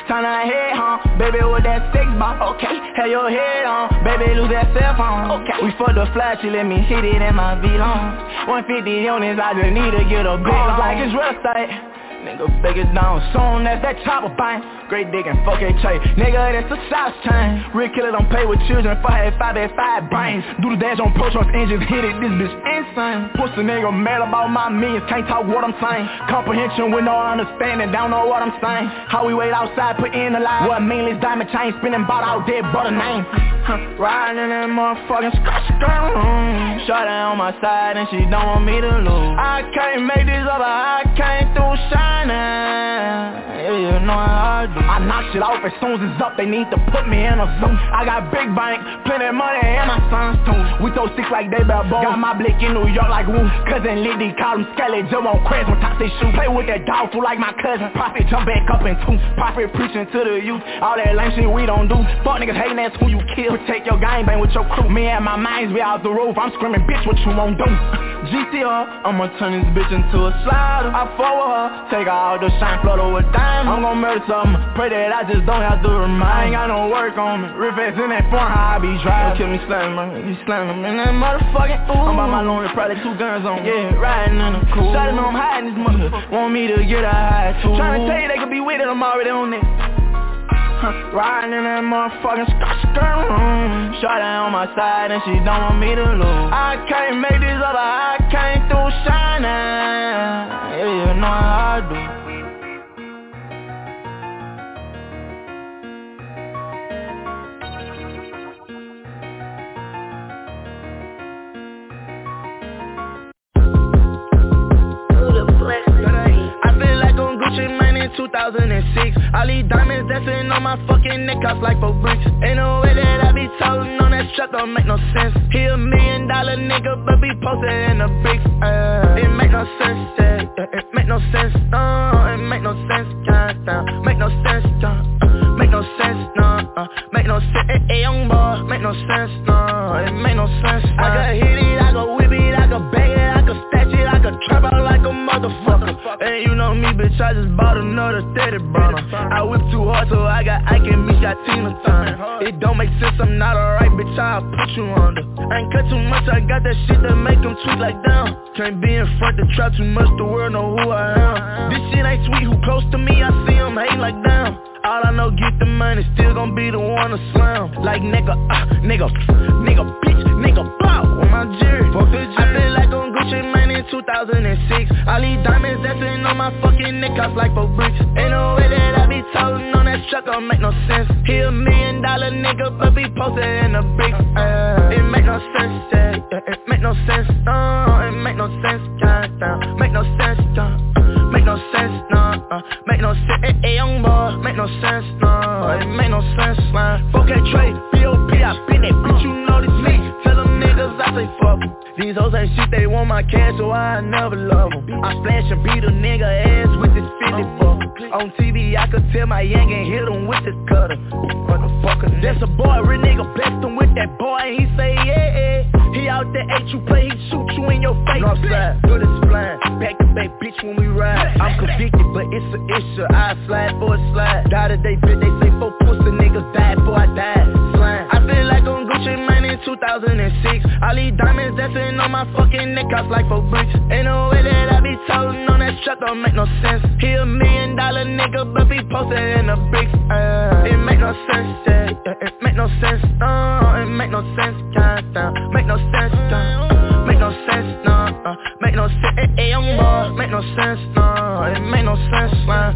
Time to head home, baby with that six ball. Okay, have your head on, baby lose that cell phone. Okay, we fucked the flash, she let me hit it in my V-Long. one fifty on this, I just need to get a big oh, like it's real estate. Nigga fake it down soon as that chopper bang. Great dick and fuck a tray. Nigga, that's a sauce chain. Real killer don't pay with children. five five at five brains. Do the dash on Pro Trucks engines. Hit it, this bitch insane. Pussy nigga mad about my millions. Can't talk what I'm saying. Comprehension with no understanding. Don't know what I'm saying. How we wait outside, put in the line. What meaningless diamond chain spinning bought out dead brother name. Huh. Riding in that motherfucking scratch girl. Shot on my side and she don't want me to lose. I can't make this up, I can't do shining. Yeah, you know how I do. I knock shit off as soon as it's up, they need to put me in a zoo. I got big bank, plenty of money and my sons too. We throw sticks like they bell bones. Got my blick in New York like woo. Cousin Liddy call him Skelly, Joe on creds when top they shoot. Play with that dog fool like my cousin. Profit jump back up in two. Profit preaching to the youth. All that lame shit we don't do. Fuck niggas hating, that's who you kill. Protect your gang bang with your crew. Me and my minds be out the roof. I'm screaming, bitch, what you won't do? G T R, I'ma turn this bitch into a slider. I forward her, take all the shine, flood her with diamonds. I'm gon' murder something, pray that I just don't have to remind. I ain't got no work on me, real fast in that phone, how I be driving. Kill me slamming, man, you slamming in that motherfucking ooh. I'm by my lonely, probably two guns on me, yeah, riding in the cool. Shot it on, I'm hiding this mother, want me to get a high too. Tryna tell you they could be with it, I'm already on it. Huh. Riding in that motherfucking skirt, skirt. Shot it on my side and she don't want me to lose. I can't make this up, I can't do shining. Yeah, you know how I do. two thousand six, all these diamonds dancing on my fucking neck, cost like four bricks. Ain't no way that I be toting on that truck, don't make no sense. He a million dollar nigga, but be posted in the bricks. uh, It make no sense, yeah, yeah, it make no sense, no. It make no sense, yeah, yeah. Make no sense, yeah. Make no sense, no, uh, make no sense, hey, hey, young boy, make no sense, no. It make no sense, uh. I could hit it, I could whip it, I could bag it, I could stash it, I could trap out like a motherfucker. And you know me, bitch, I just bought another thirty burner. I whip too hard, so I got Ike and me got Tina Turner. It don't make sense, I'm not alright, bitch, I'll put you under. I ain't cut too much, I got that shit that make them tweet like down. Can't be in front to trap too much, the world know who I am. This shit ain't sweet, who close to me, I see them hate like down. All I know, get the money, still gon' be the one to slam. Like nigga, uh, nigga, nigga, bitch, nigga, blow on my jury. Fuck the jury. I feel like on Gucci Mane in two thousand six. All these diamonds dancing on my fucking neck, cost like four bricks. Ain't no way that I be toting on that truck, don't make no sense. He a million dollar nigga, but be posted in the bricks. uh, It make no sense, yeah, yeah, it make no sense, no. It make no sense, yeah, yeah. Make no sense, yeah. Make no sense, no, uh, make no sense, hey, hey, young boy, make no sense, no, it make no sense, man. four K trade, P O P, I been that bitch, you know this me. Tell them niggas I say fuck em. These hoes ain't shit, they want my cash, so I never love them. I splash and beat a nigga ass with this fifty buck. On T V, I could tell my yang and hit him with this cutter. Motherfucker, that's a boy, real nigga blessed him with that boy, and he say yeah, yeah. He out there, ain't you play, he shoot you in your face. Northside, bullets flying, back to back, bitch, when we ride. I'm convicted, but it's a issue. I slide for a slide. Die today, bitch. They say four pussy niggas died before I died. Slime. I feel like on Gucci Mane in two thousand six. All these diamonds dancing on my fucking neck, cost like four bricks. Ain't no way that I be toting on that truck, don't make no sense. He a million dollar nigga, but be posted in the bricks. uh, It make no sense, yeah, yeah. It make no sense, no. It make no sense, yeah, yeah. Make no sense, yeah. Make no sense, no, uh, make no sense, hey, hey, young boy, make no sense, no, it make no sense, man.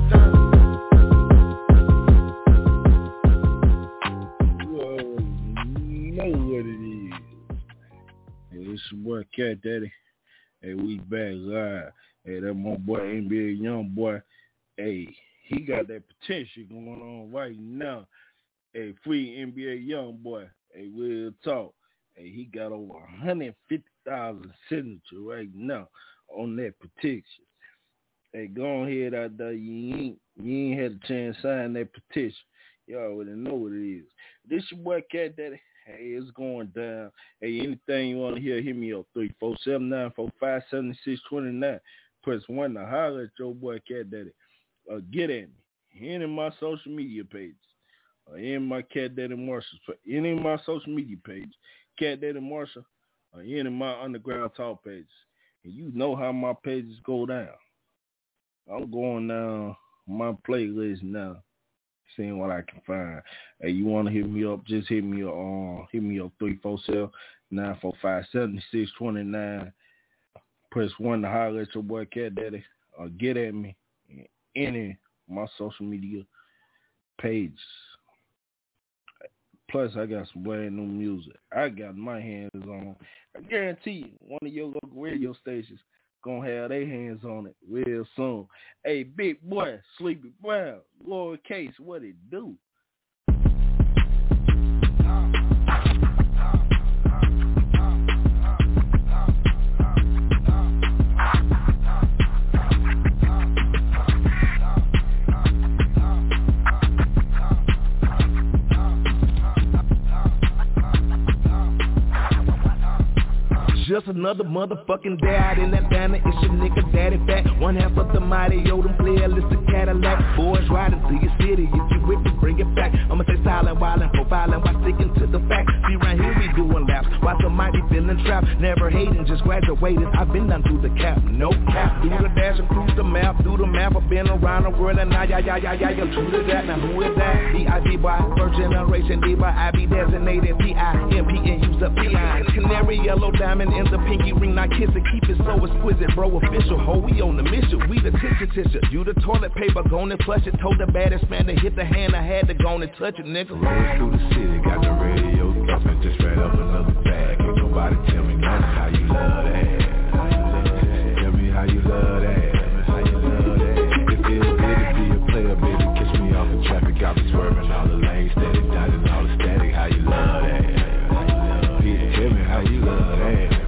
You know what it is. Hey, it's your boy Cat Daddy. Hey, we back live. Hey, that my boy N B A young boy. Hey, he got that potential going on right now. Hey, free N B A young boy. Hey, we'll talk. Hey, he got over one hundred fifty thousand signatures right now on that petition. Hey, go ahead out there. You ain't, you ain't had a chance to sign that petition. You already know what it is. This your boy Cat Daddy. Hey, it's going down. Hey, anything you want to hear, hit me up three four seven nine four five seven six two nine. Press one to holler at your boy Cat Daddy. Uh, get at me. any of my social media pages, or any of my Cat Daddy Marshall, any of my social media pages, Cat Daddy Marshall, or any of my Underground Talk pages, and you know how my pages go down. I'm going down my playlist now, seeing what I can find. Hey, you want to hit me up? Just hit me up. Uh, hit me up three four seven, nine four five, seven six two nine. Press one to holler at your boy Cat Daddy, or get at me in any of my social media pages. Plus, I got some brand new music I got my hands on. I guarantee you, one of your local radio stations gonna have their hands on it real soon. Hey, big boy, Sleepy Brown, lowercase, what it do? Just another motherfucking dad in Atlanta. It's your nigga daddy fat. One half of the mighty Odom playlist of Cadillac. Boys riding through your city. If you with me, bring it back. I'ma say silent, wildin', profiling while sticking to the facts. See right here we doing laps. While some might be feeling trapped. Never hating, just graduated. I've been done through the cap. No cap. Do the dash and cruise the map. Do the map. I've been around the world and now, yeah, yeah, yeah, yeah, yeah. True to that. Now who is that? D I B boy. First generation D boy. I be designated P I M P and use a P I. Canary yellow diamond in the pinky ring, not kiss it, keep it so exquisite, bro, official, ho, we on the mission, we the tissue tissue, you the toilet paper, gonna flush it, told the baddest man to hit the hand, I had to go and touch it, nigga. Rolling through the city, got the radio thumping, just straight up another bag, ain't nobody tell me nothing, how you love that, tell me how you love that, how you love that, it feels good to be a player, baby, catch me off in traffic, got me swerving, all the lanes steady, dotting all the static, how you love that, tell me how you love that.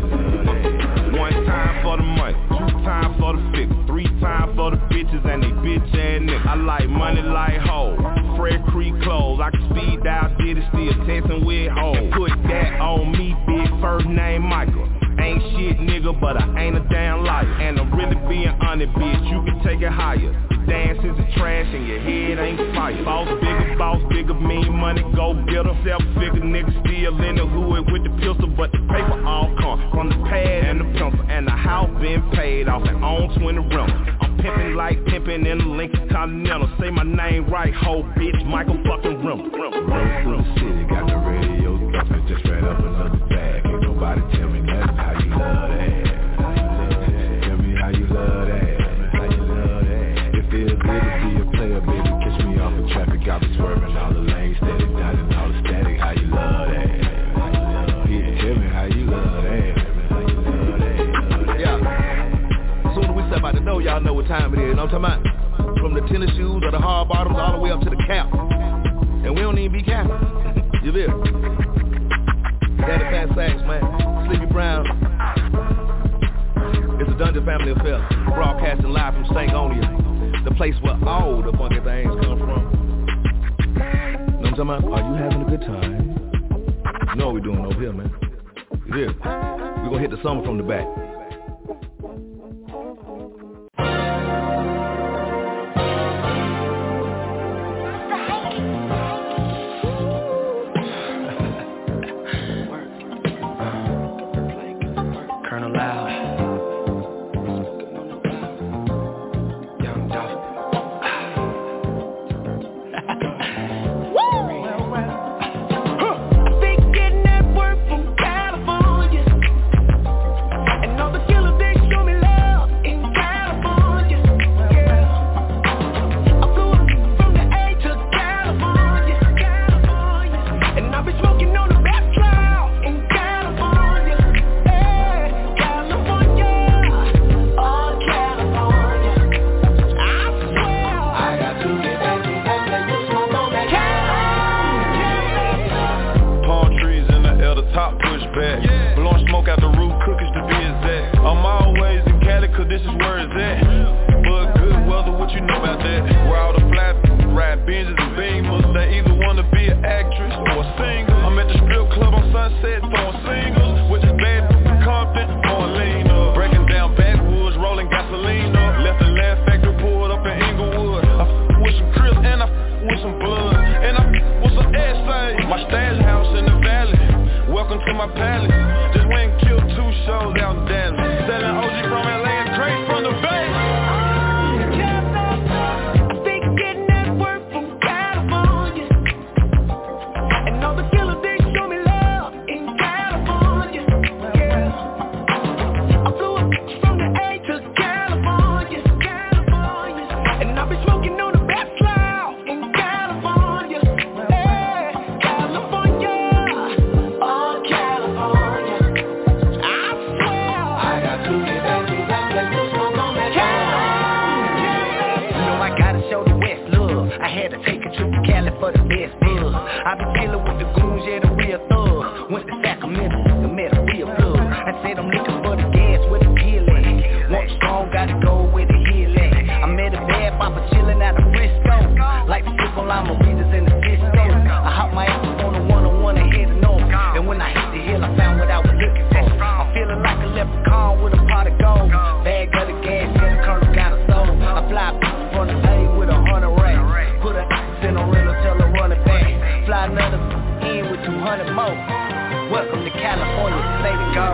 One time for the money, two times for the fix, three times for the bitches and they bitch ass niggas. I like money like hoes, Fred Creek clothes. I can speed dial, did it still texting with hoes. And put that on me, big first name Michael. Ain't shit nigga, but I ain't a damn liar. And I'm really being honest, bitch, you can take it higher. Dance is a trash and your head ain't fire. Boss bigger, boss bigger, mean money, go get her. Self figure, nigga still in the hood with the pistol, but the paper all come from the pad and the pencil. And the house been paid off and on twenty rentals. I'm pimping like pimping in the Lincoln Continental. Say my name right, ho bitch, Michael fucking Rimmel. Rolling through the city, got the radio thumping, just straight up another bag. Ain't nobody tell me nothing, how you love that. Tell me how you love that. Feel good to be a player, baby, catch me off in traffic, got me swerving, all the lanes steady, dotting all the static, how you love that, yeah, tell me how you love that, yeah, soon as we step out the door, y'all know what time it is, you know what I'm talking about, from the tennis shoes or the hard bottoms all the way up to the cap, and we don't even be capping, you feel? Daddy Fat Sax, man, Sleepy Brown, it's a Dungeon Family affair, broadcasting live from Stankonia. The place where all the funky things come from. You know what I'm talking about? Are you having a good time? You know what we're doing over here, man. Yeah. We're gonna hit the summer from the back. Colonel Loud. trip to Cali for the best buzz. I been chillin' with the goons, yeah, the real thugs. Went to Sacramento, the met a real plug. I said I'm looking for the gas with the deal at. Want strong, gotta go with the heel at. I met a bad papa chillin' out of Frisco. Like the triple llama readers in the system. I hop my ass up on the one-on-one and head north. And when I hit the hill, I found what I was looking for. I'm feeling like a leprechaun with a pot of gold. Bag of the gas, yeah, the colonel got a soul. I fly from the A with a hundred racks. Put a in a rental, tell her run it back. Fly another in with two hundred more. Welcome to California, say the go.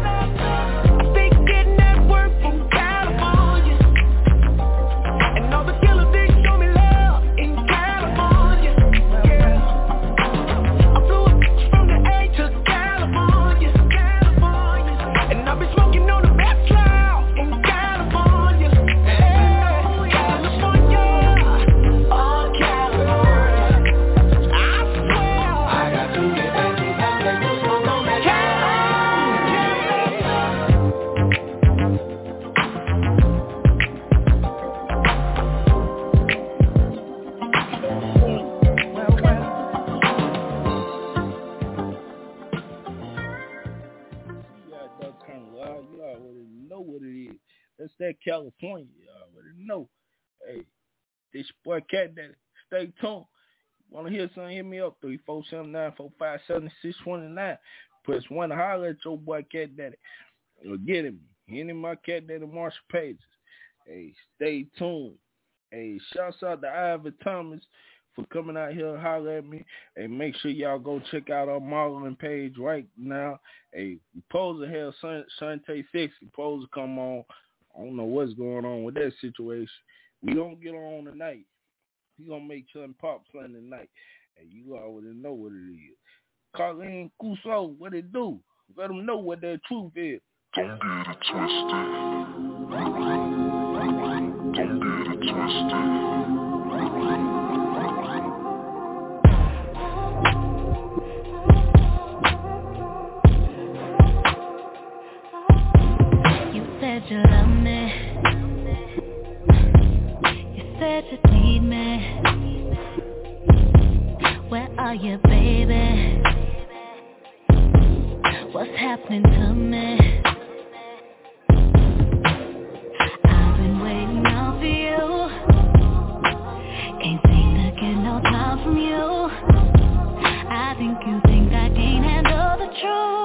That California, you already know. Hey, this boy Cat Daddy. Stay tuned. Wanna hear something? Hit me up three four seven nine four five seven six one nine. Press one to holler at your boy Cat Daddy. Or get him. Hit him my Cat Daddy Marshall pages. Hey, stay tuned. Hey, shouts out to Ivan Thomas for coming out here and holler at me. Hey, make sure y'all go check out our modeling page right now. Hey, we supposed to have Shantae Sexy supposed to come on. I don't know what's going on with that situation. We don't get on tonight. He gonna make sure and pop playing tonight. And you already know what it is. Colleen Cuso, what it do? Let them know what their truth is. Don't get it twisted. Don't get it twisted. You love me. You said you need me. Where are you, baby? What's happening to me? I've been waiting out for you. Can't seem to get no time from you. I think you think I can't handle the truth.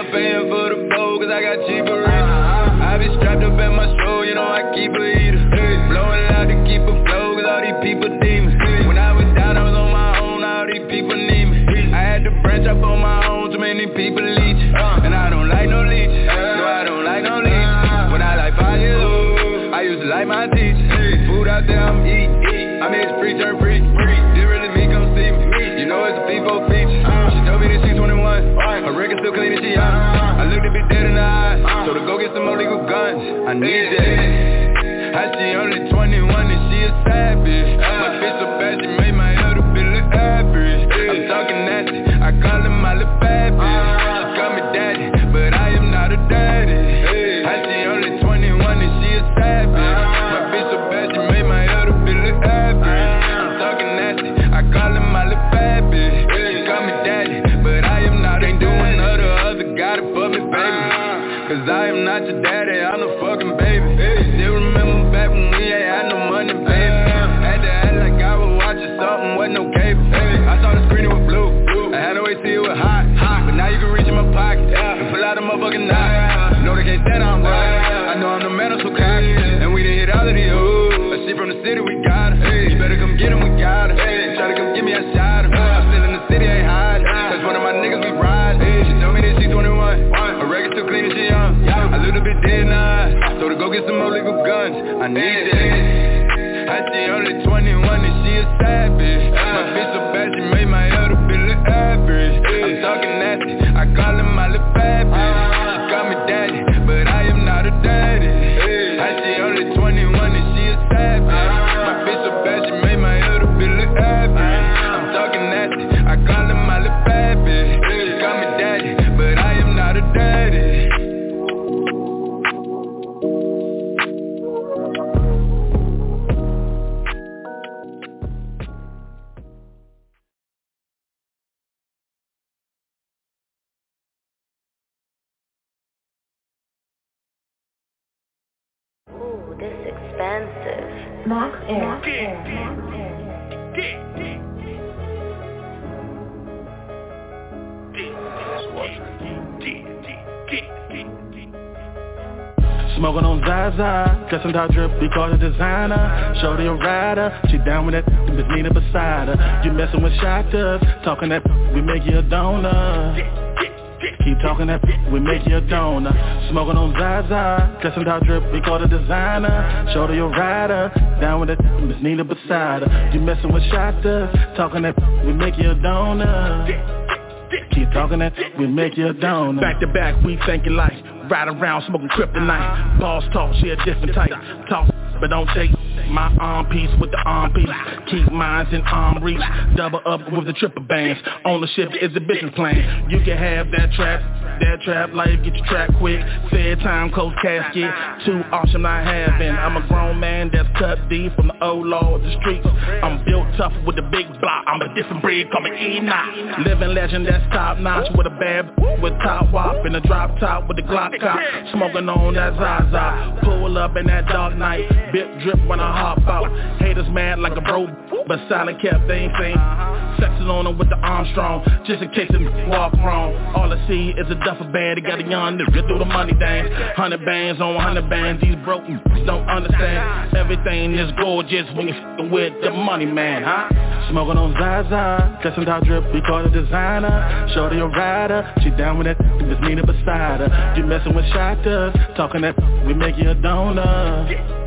up paying for the bowl, cause I got cheaper rich. I be strapped up at my show, you know I keep a heater. Blowing loud to keep a flow, cause all these people demons. When I was down, I was on my own, all these people need me. I had to branch up on my own, too many people leech. And I don't like no leech, no I don't like no leech. When I like five years old, I used to like my teeth. Food out there, I'm eat. I mean it's free, turn free. Didn't really me, come see me. You know it's a people feature. She told me that she's twenty-one. Her record still clean and she young. I looked a bit dead in the eye, so to go get some more legal guns. I need that. How she only twenty-one and she a savage. My bitch so bad she made my elder bill look average. I'm talking nasty, I call her my little bad bitch. She call me daddy, but I am not a daddy. How she only twenty-one and she a savage. My bitch so bad she made my elder bill look average. I'm talking nasty, I call her my little bad bitch. She call me daddy, but I am not. Ain't doing other other got it for me, baby. Cause I am not your daddy, I'm the fucking baby. Still remember back when we ain't had no money, baby. Had to act like I was watching something, wasn't no cable. I saw the screen, it was blue. I had no way to see it was hot. But now you can reach in my pocket and pull out a motherfucking knife. Know they can't stand I'm right. I know I'm the man, I'm so cocky. And we done hit all of these hoes. A shit from the city, we got her. You better come get him, we got her. Try to come get me, I shot him. I'm still in the city, ain't hiding. That's one of my niggas, we ride. She told me that she's twenty-one. Her record still clean and she young. I looked a bit dead in the eye, so to go get some more legal guns, I need that. How she only twenty-one and she a savage. My bitch so bad she made my elder bill look average. I'm talking nasty, I call her my little bad bitch. She call me daddy, but I am not a daddy. How she only twenty-one and she a savage. My bitch so bad she made my elder bill look average. I'm talking nasty, I call her my little bad bitch. She call me daddy, but I am not a daddy. Ooh, this expensive. Max Air. Smoking on Zaza, dressing top drip, we call it designer. Shorty a rider, she down with that, Miss Nina beside her. You messing with shotters, talking that, we make you a donor. Keep talking that, we make you a donor. Smoking on Zaza, dressing top drip, we call it designer. Shorty a rider, down with that, Miss Nina beside her. You messing with shotters, talking that, we make you a donor. Keep talking that, we make you a donor. Back to back, we thinking like ride around smoking kryptonite. Boss talk, she a different type. Talk, but don't take my arm piece with the arm piece. Keep mines in arm reach. Double up with the triple bands. Ownership is the business plan. You can have that trap, that trap life, get your trap quick. Fair time, close casket. Too awesome not having. I'm a grown man that's cut deep from the old law of the streets. I'm built tough with the big block. I'm a different breed, call me Enoch. Living legend that's top notch with a bad with top wop and a drop top with the Glock cop. Smoking on that Zaza. Pull up in that dark night. Bip drip when I hop out. Haters mad like a bro, but silent kept, they ain't seen. Sexing on them with the Armstrong, just in case it walk wrong. All I see is a duffel bag, they got a young nigga through the money dance. Hundred bands on hundred bands, these broke don't understand. Everything is gorgeous when you f***ing with the money man, huh? Smoking on Zaza, dressing top drip, we call it designer. Shorty a rider, she down with that, Miss Nina beside her. You messing with shotters, talking that, we make you a donor.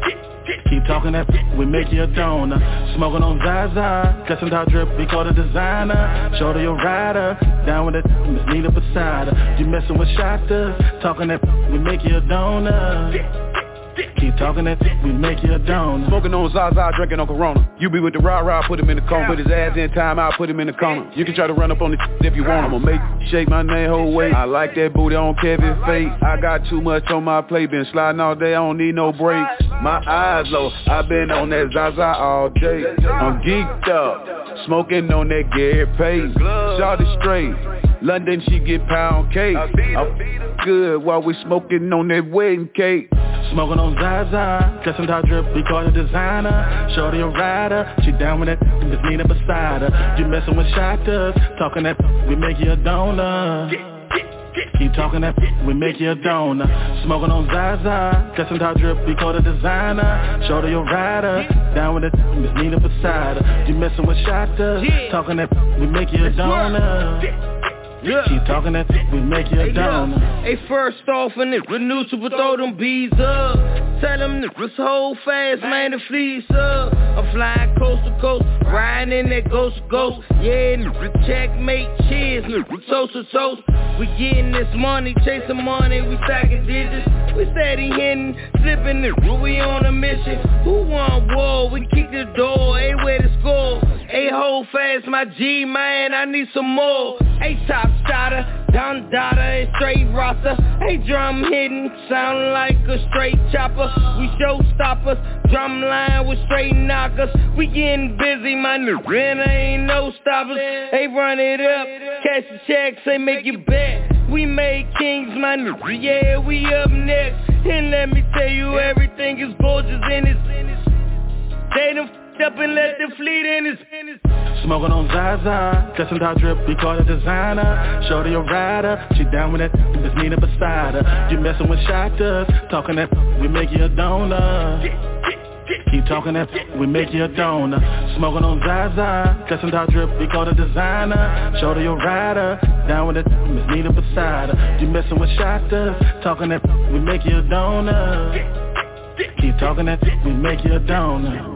Keep talking that, we make you a donor. Smoking on Zaza, dressing top drip, we call it designer. Shorty a rider, down with it, Miss Nina beside her. You messing with shotters, talking that, we make you a donor. Keep talking that, we make you a donor. Smoking on Zaza, drinking on Corona. You be with the rah-rah, put him in the cone. Put his ass in time, I'll put him in the corner. You can try to run up on the if you want. I'ma make shake my name whole weight. I like that booty, I don't care if it's fake. I got too much on my plate, been sliding all day, I don't need no breaks. My eyes low, I been on that Zaza all day. I'm geeked up, smoking on that Gary Payton. Shawty straight, London she get pound cake. I'm good while we smoking on that wedding cake. Smoking on Zaza, dressing top drip, we call it designer. Shorty a rider, she down with that, Miss Nina beside her. You messing with shotters, talking that, we make you a donor. Keep talking that, we make you a donor. Smoking on Zaza, dressing top drip, we call the designer. Shoulder your rider, down with it, Miss Nina beside her. You messing with Shata, talking that, we make you a donor. Yeah. Keep talking that, we make you a donor. Hey, first off, and it renew to throw them bees up. Tell them niggas hold fast, man, the fleece up. I'm flying coast to coast, riding in that ghost to ghost. Yeah, nigga, checkmate, cheers, nigga, toast to toast. We getting this money, chasing money, we stacking digits. We steady hitting, flipping it, we on a mission. Who want war? We kick the door, hey, where the score? Hey, hold fast, my G, man, I need some more. Hey, top starter, down data, and straight roster. Hey, drum hitting, sound like a straight chopper. We showstoppers, drum line with straight knockers. We getting busy, my nigga, and ain't no stoppers. Hey, run it up, cash the check, say make you bet. We made kings, my nigga, yeah, we up next. And let me tell you, everything is gorgeous in this. They done f***ed up and let the fleet in this. Smoking on Zaza, dressing top drip, we call the designer. Shorty a rider, she down with that, Miss Nina beside her. You messing with Shata, talking that, we make you a donor. Keep talking that, we make you a donor. Smoking on Zaza, dressing top drip, we call the designer. Shorty a rider, down with that, Miss Nina beside her. You messing with Shata, talking that, we make you a donor. Keep talking that, we make you a donor.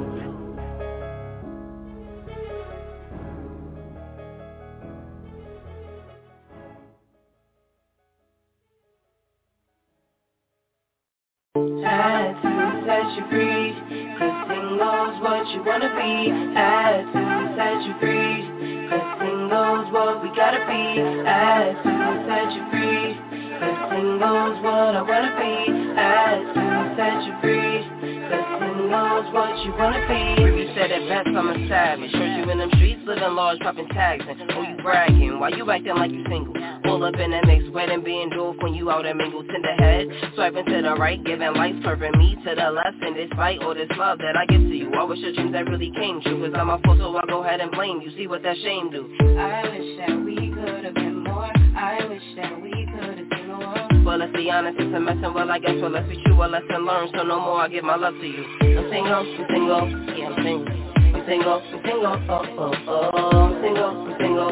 Attitude set you free, cause singles what you wanna be. Attitude set you free, cause singles what we gotta be. Attitude set you free, cause singles what I wanna be. Attitude set you free, cause singles what you wanna be. Ruby said it best, I'm a savage. Heard you in them streets, living large, popping tags. And oh, you bragging, why you acting like you single? Pull up in that mix, wet and being doof when you out and mingle. To the head, swiping to the right, giving life, curving me to the left. And this fight or this love that I give to you, I wish your dreams that really came true. Cause I'm a fool, so I go ahead and blame you. See what that shame do? I wish that we could have been more. I wish that we could have been more. Well, let's be honest, it's a mess, and well, I guess, well, let's be true, a lesson learned, so no more, I give my love to you. I'm single, I'm single, yeah, I'm single. I'm single, I'm single, oh, oh, oh. I'm single, I'm single,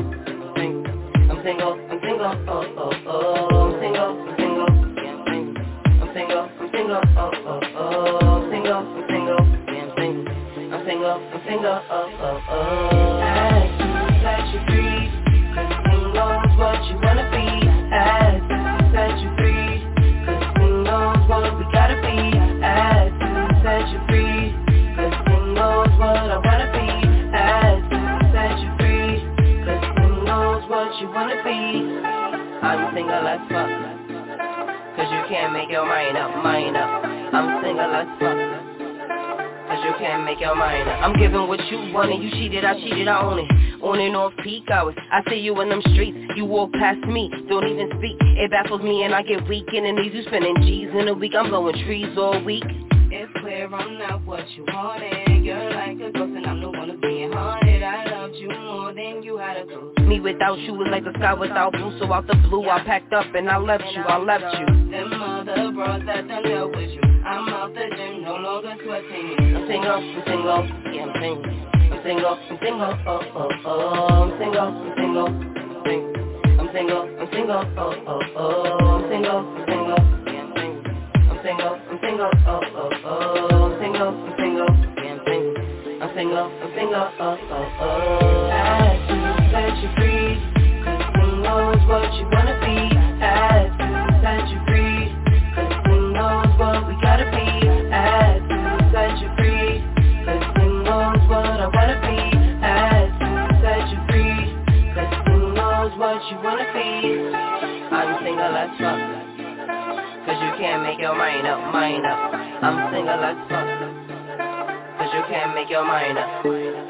I'm single, I'm single, oh, oh, oh. I'm single, I'm single, yeah, I'm single. I'm single, I'm single, oh, oh, oh. I'm single, I'm single, yeah, I'm single. I'm single, I'm single, oh, oh, oh. Attitude set you free, cause singles what you wanna be. Attitude set you free, cause singles what we gotta be. Attitude set you free, cause singles what I wanna be. Attitude set you free, cause singles what you wanna be. I'm single as fuck, cause you can't make your mind up, mind up. I'm single as fuck, cause you can't make your mind up. I'm giving what you want and you cheated, I cheated, I own it. On and off peak hours, I see you in them streets. You walk past me, don't even speak. It baffles me and I get weak in the knees. You spending G's in a week, I'm blowing trees all week. It's clear I'm not what you wanted. You're like a ghost and I'm the one who's being haunted. I loved you more than you had a clue. Me without you was like the sky without blue. So out the blue I packed up and I left you, I left you. Them other bros that done dealt with you, I'm out the gym, no longer sweating. I'm single, I'm single, yeah, I'm single. I'm single, I'm single, oh, oh, oh. I'm single, I'm single, I'm single, I'm single, oh, oh, oh. I'm single, I'm single, yeah, I'm single. I'm single, I'm single, oh, oh, oh. I'm single, I'm single, yeah, I'm single. I'm single, I'm single, oh, oh, oh. Attitude set you free, cause singles what you wanna be. Attitude set you free, cause singles what we gotta be. Attitude set you free, cause singles what I wanna be. Attitude set you free, cause singles what you wanna be. I'm single as fuck, cause you can't make your mind up, mind up. I'm single as fuck, cause you can't make your mind up.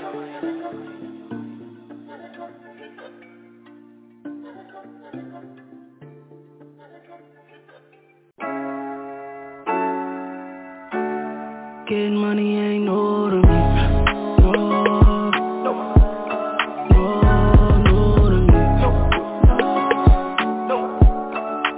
Getting money ain't no to me. No, no, no, no to me. No, no,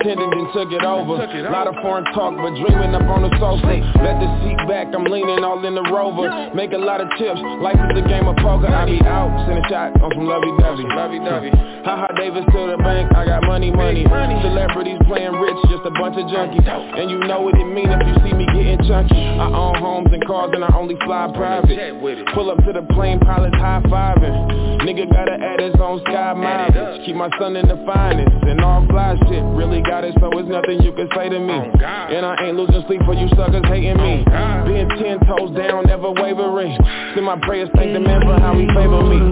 pretending then took it over. Lot of foreign talk, but dreaming up on the sofa. Let the seat back, I'm leaning all in the Rover. Make a lot of chips, life is a game of poker. I be out, send a shot on some lovey-dovey. Ha-ha Davis to the bank, I got money, money. Celebrities playing rich, just a bunch of junkies. And you know what it mean if you see me getting chunky. I own homes and cars and I only fly private. Pull up to the plane, pilots high-fiving. Nigga gotta add his own sky mileage. Keep my son in the finest and all fly shit. Really got it, so it's nothing you can say to me. And I ain't losing sleep for you suckers hating me. Being ten toes down, never wavering. Send my prayers, thank the man for how he favor me.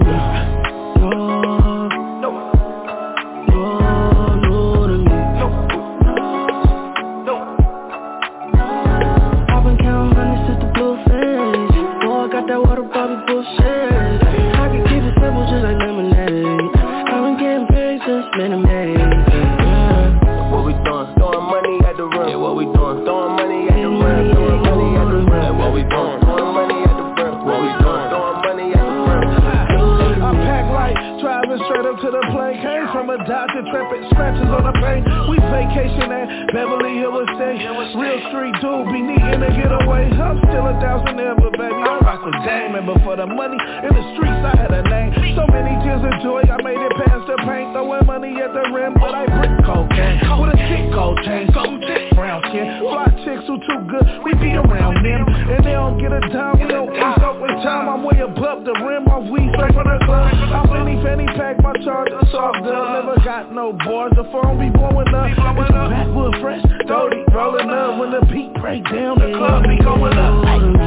Traffic scratches on the paint. We vacation at Beverly Hills Estate. Real street dude be needing to get away. I'm still a thousand there, but baby, I rock with Damon. But for the money in the streets, I had a name. So many tears of joy, I made it past the paint. Throwing money at the rim, but I brick cocaine with a sick gold chain. Brown skin, fly chicks who too good. We be around them, and they don't get a dime. We don't ease up with time. I'm way above the rim. Off weed straight from the club. I'm fanny fanny pack, my charger soft dub. Never got no bars, the phone be blowing up. It's a backwood fresh, dirty, rolling up. When the beat break down, the club be going up.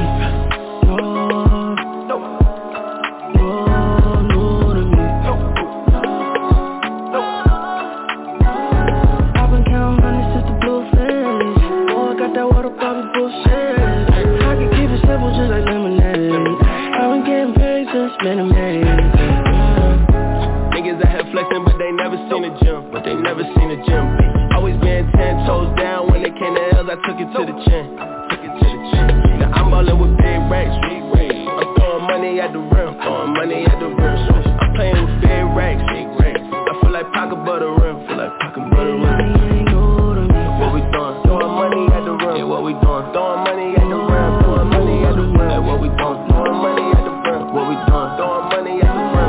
I've been counting money since the blue face. Boy, I got that water bottle bullshit. I can keep it simple just like lemonade. I've been getting paid since minute maid. Niggas out here flexing, but they never seen a gym. But they never seen a gym. Always been ten toes down. When it came to L's, I took it to the chin. Took it to the chin. Now I'm ballin' with big racks. I'm throwing money at the rim. Throwing money at the rim. I'm playing with big racks. I feel like pocket butter rim. Feel like pocket butter rim. What we doing? Throwing money at the rim. Yeah, what we doing? Throwing money at the rim. Throwing money at the rim. Like what we doing? Throwing money at the rim. What we doing? Throwing money at the rim.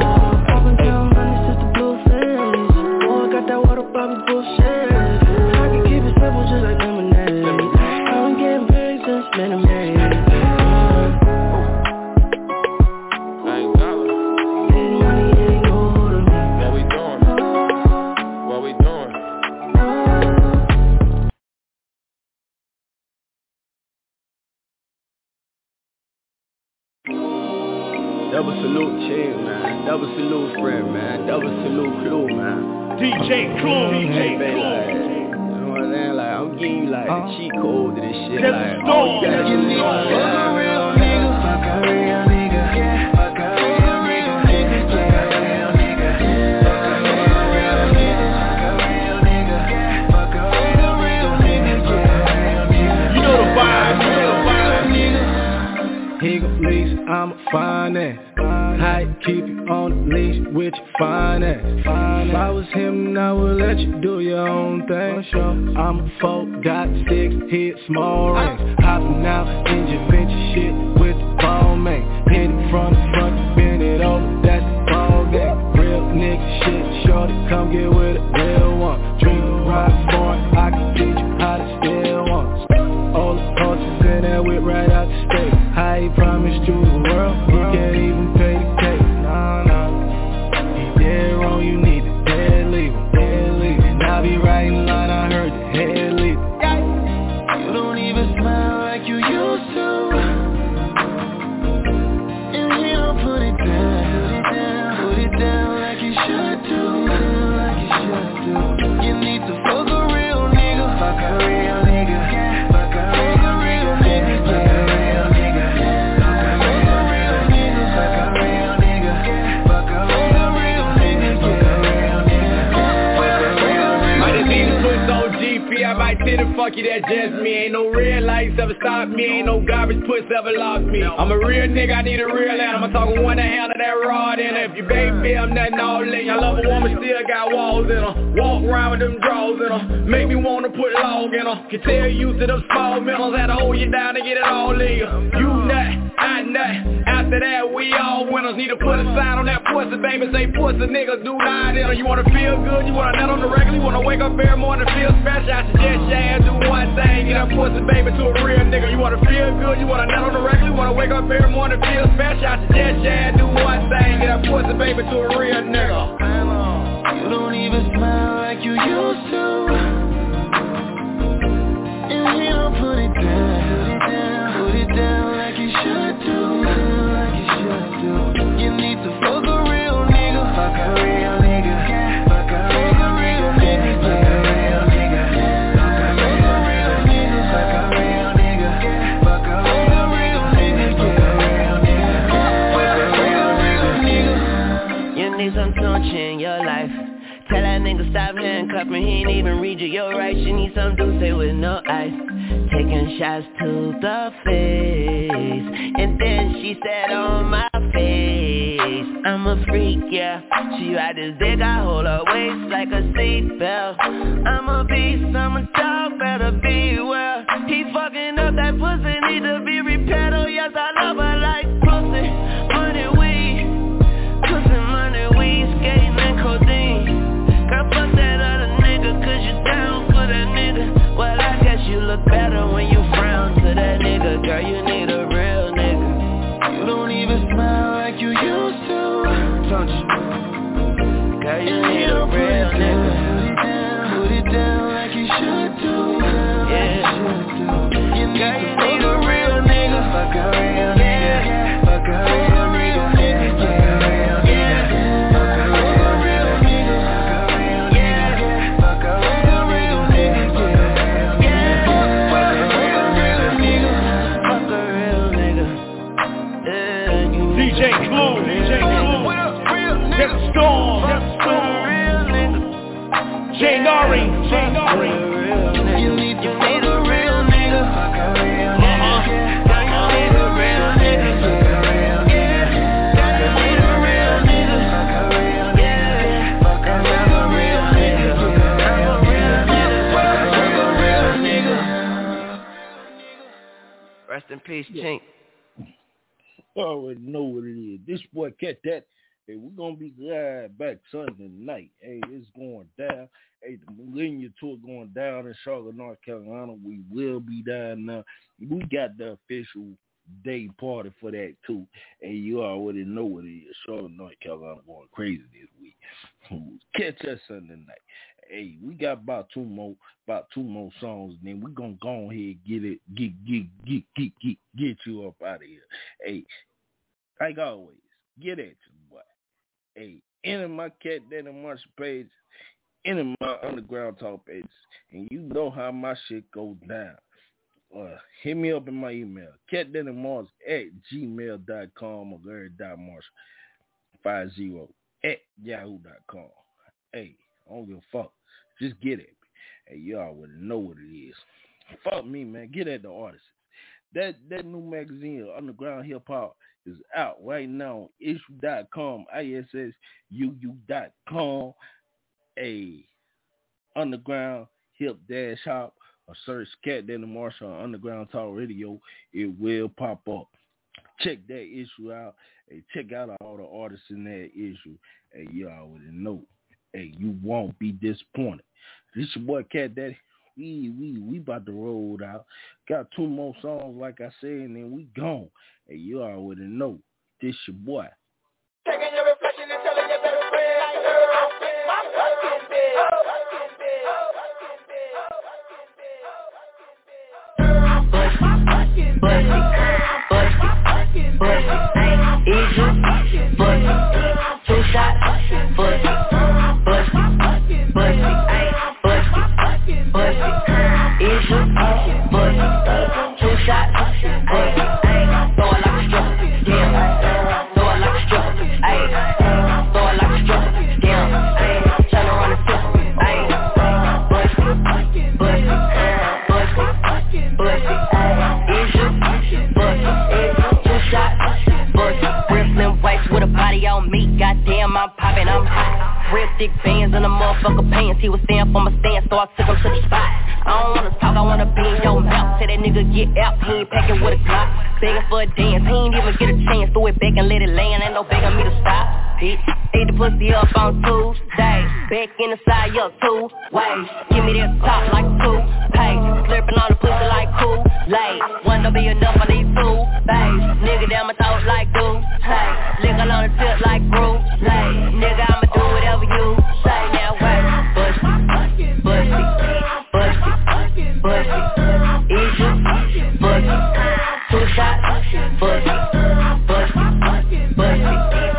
Double salute, chill, man. Double salute, friend, man. Double salute, Clue, man. D J Clue, D J Clue. Like, you know what I'm saying? Like, I'm giving you like the cheat code to this shit. Like, oh, you gotta get me. Fuck a real nigga. Fuck a real nigga. Yeah. Fuck a real nigga. Fuck a real nigga. Fuck a real nigga. Fuck a real nigga. You know the vibe. You know the vibe. He gon' lease, I'm a finance. I keep you on the leash with your finance. If I was him, I would let you do your own thing. I'm a four, got six, hit small rings. Hopping out in your venture shit with the ball man. Hit it from the front, bend it over, that's the ball game. Real nigga shit, shorty, come get with a real one. Drink the rock for it, I can teach you how to steal one. All the horses in that whip right out the state. I promised you the world, you can't even pay the cake. Nah, nah, you dead wrong, you need to dead leave him, dead leave him. And I be right in line, I heard the head leave him. You don't even smile like you used to. city, fuck you, that's just me. Ain't no red lights ever stop me. Ain't no garbage puss ever lost me. I'm a real nigga, I need a real land. I'ma talk one to handle that rod in it. If you baby, I'm nothing all in. I love a woman, still got walls in her. Walk around with them drawers in her. Make me wanna put log in her. Can tell you to them small minerals. Had to hold you down to get it all in you. You nut, I nut. After that, we all winners. Need to put a sign on that pussy, baby. Say pussy niggas do not in her. You wanna feel good, you wanna nut on the regular. You wanna wake up every morning and feel special. I suggest you ass do one thing. Get that pussy, baby, to a real nigga. You wanna feel good, you wanna nut on the regular. You wanna wake up every morning and feel special. I suggest you ass do one thing. Get that pussy, baby, to a real nigga. You don't even smile like you used to. And you don't put it down, put it down like you should do, like you should do. You need to fuck a real nigga, fuck a real nigga, fuck a real nigga, fuck a real nigga, fuck a real nigga, fuck a real nigga, fuck a real nigga, fuck a real nigga, fuck a real nigga. You need some touch in your life. Tell that nigga stop handcuffing, he ain't even read you your rights. You need some Douce with no ice. Taking shots to the face, and then she said on my face, I'm a freak, yeah. She ride this dick, I hold her waist like a seatbelt. I'm a beast, I'm a dog, better beware. He fucking up that pussy, need to be repaired. Oh yes, I love her like pussy, money, weed, pussy, money, weed, skating and codeine. Girl, fuck that other nigga, cause you down for that nigga. Well, I guess you look better when you frown to that nigga. Girl, you need a real nigga. You don't even smile like you used to. Don't you? Girl, you need a real nigga. Put it down like you should do. Yeah. You need Girl, you to need a real nigga. Fuck a real nigga. Fuck a real nigga. Fuck a real nigga. Fuck a real nigga. Fuck a real nigga. Fuck a real nigga. Fuck a real nigga. Yeah, you D J Clue, D J Clue, Desert Storm, Desert Storm, Jay Nari, Jay Nari. You need to need a real nigga. Fuck a real nigga. You need a real nigga. Fuck a real nigga. You need a real nigga. Fuck a real nigga. Fuck a real nigga. Fuck a real nigga. Fuck a real nigga. Rest in peace, Chink. I already know what it is. This boy Cat That. Hey, we're gonna be glad back Sunday night. Hey, it's going down. Hey, the Millennium Tour going down in Charlotte, North Carolina. We will be down now. We got the official day party for that too. And you already know what it is. Charlotte, North Carolina going crazy this week. Catch us Sunday night. Hey, we got about two more, about two more songs, and then we gonna go ahead and get it, get, get, get, get, get, get you up out of here. Hey, like always, get at you, boy. Hey, enter my Cat Daddy Marshall page, enter my Underground Talk page, and you know how my shit goes down. Uh, hit me up in my email, catdaddymarshall at gmail dot com or Larry dot Marshall five zero at yahoo dot com. Hey, I don't give a fuck. Just get at me. Hey, you already know what it is. Fuck me, man. Get at the artists. That that new magazine, Underground Hip Hop, is out right now on issue dot com, I S S U U dot com. A Underground Hip Dash Hop, or search Cat Daddy Marshall on Underground Talk Radio. It will pop up. Check that issue out. Hey, check out all the artists in that issue. Hey, you already know. Hey, you won't be disappointed. This your boy Cat Daddy. We we we about to roll out. Got two more songs, like I said, and then we gone. Hey, you already know. This your boy. Taking your reflection and telling your better friend, like, I'll fit my fucking bed. Bussy, bussy, bussy, bussy, easy, bussy, two shots, bussy, bussy, bussy, bussy, bussy, easy, bussy, two shots, bussy, throw it like a stripper, damn, throw it like a stripper, ayy, throw it like a stripper, damn, ayy, turn around and flip, ayy, bussy, bussy, real thick bands and the motherfucker pants. He was staying for my stance, so I took him to the spot. I don't wanna talk, I wanna be in your mouth. Say that nigga get out, he ain't packing with a Glock. Begging for a dance, he ain't even get a chance. Throw it back and let it land, ain't no begging me to stop. Bitch, ate the pussy up on Tuesday. Back in the side up two ways. Give me that top like two pay. Slurping on the pussy like Kool-Aid. One don't be enough, I need two bays. Nigga down my throat like do say. Lickin' on the tip like Bruce Lee. Nigga, I'ma do whatever you say. Now wait, pussy, pussy, pussy, pussy. Eat you, pussy. Two shots, pussy, pussy, pussy, pussy.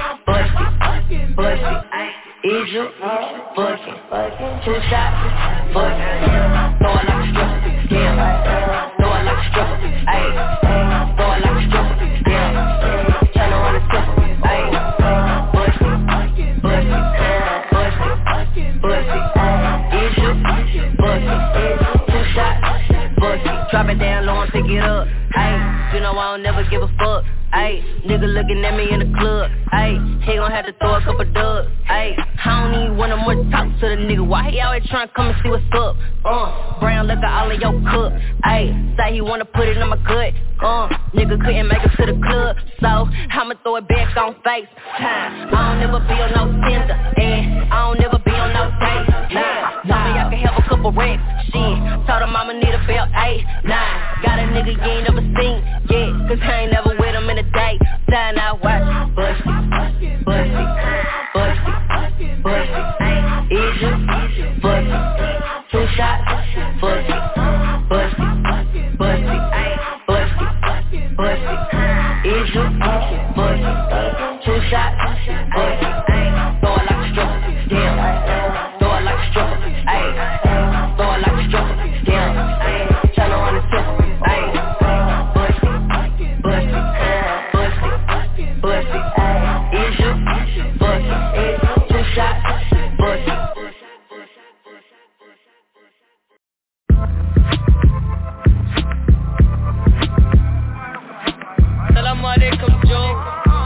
Pussy, eat you, pussy, two shots, pussy. Throw it like a stripper, yeah. Throw it like a stripper, ayy. Throw it like a stripper, yeah. Turn around and stripper, ayy. Pussy, pussy, pussy, pussy. Eat you, pussy, two shots, pussy. Drop it down low and pick it up, ayy. You know I don't never give a fuck. Ayy, nigga looking at me in the club. Ayy, he gon' have to throw a couple dubs. Ayy, I don't even wanna more talk to the nigga. Why he always tryna come and see what's up? Uh, brown liquor all in your cup. Ayy, say he wanna put it in my gut. Uh, nigga couldn't make it to the club, so I'ma throw it back on face. Time, I don't never be on no Tinder, and I don't never be on no date. Nah, told me I can have a couple racks. Shit, told him I'ma need a belt eight, nine. Got a nigga you ain't never seen yet, cause I ain't never with him in a day. Time I watch, pussy, pussy, pussy, pussy. Eat you, pussy, two shots, pussy, pussy, pussy, pussy, pussy. Eat you, pussy, two shots, pussy. Throw it like a stripper, damn. Throw it like a stripper, ayy. Throw it like a stripper, damn. Turn around and stripper. Salam alaikum, Joe.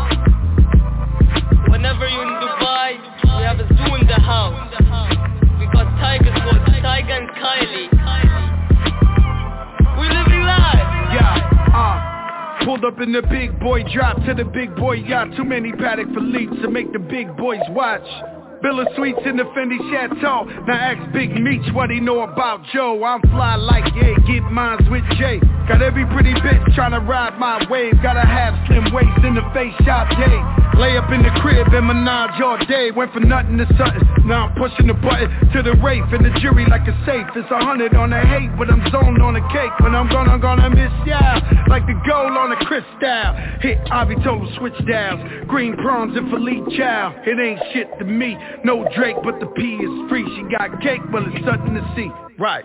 Whenever you're in Dubai, we have a zoo in the house. We got tigers called Tiger and Kylie. We living life. Yeah, uh, pulled up in the big boy drop to the big boy yacht. Too many Patek Philippe's to make the big boys watch. Villa Suites in the Fendi Chateau. Now ask Big Meech what he know about Joe. I'm fly like, yeah, get mines with Jay. Got every pretty bitch tryna ride my wave. Gotta have slim waist in the face shop day. Lay up in the crib and menage all day. Went from nothing to something. Now I'm pushing the button to the rafe and the jury like a safe. It's a hundred on the hate, but I'm zoned on the cake. When I'm gonna, gonna miss y'all like the gold on the crystal. Hit Ivy total switch dials. Green prawns and Philippe Chow. It ain't shit to me. No Drake, but the P is free. She got cake, well it's something to see. Right.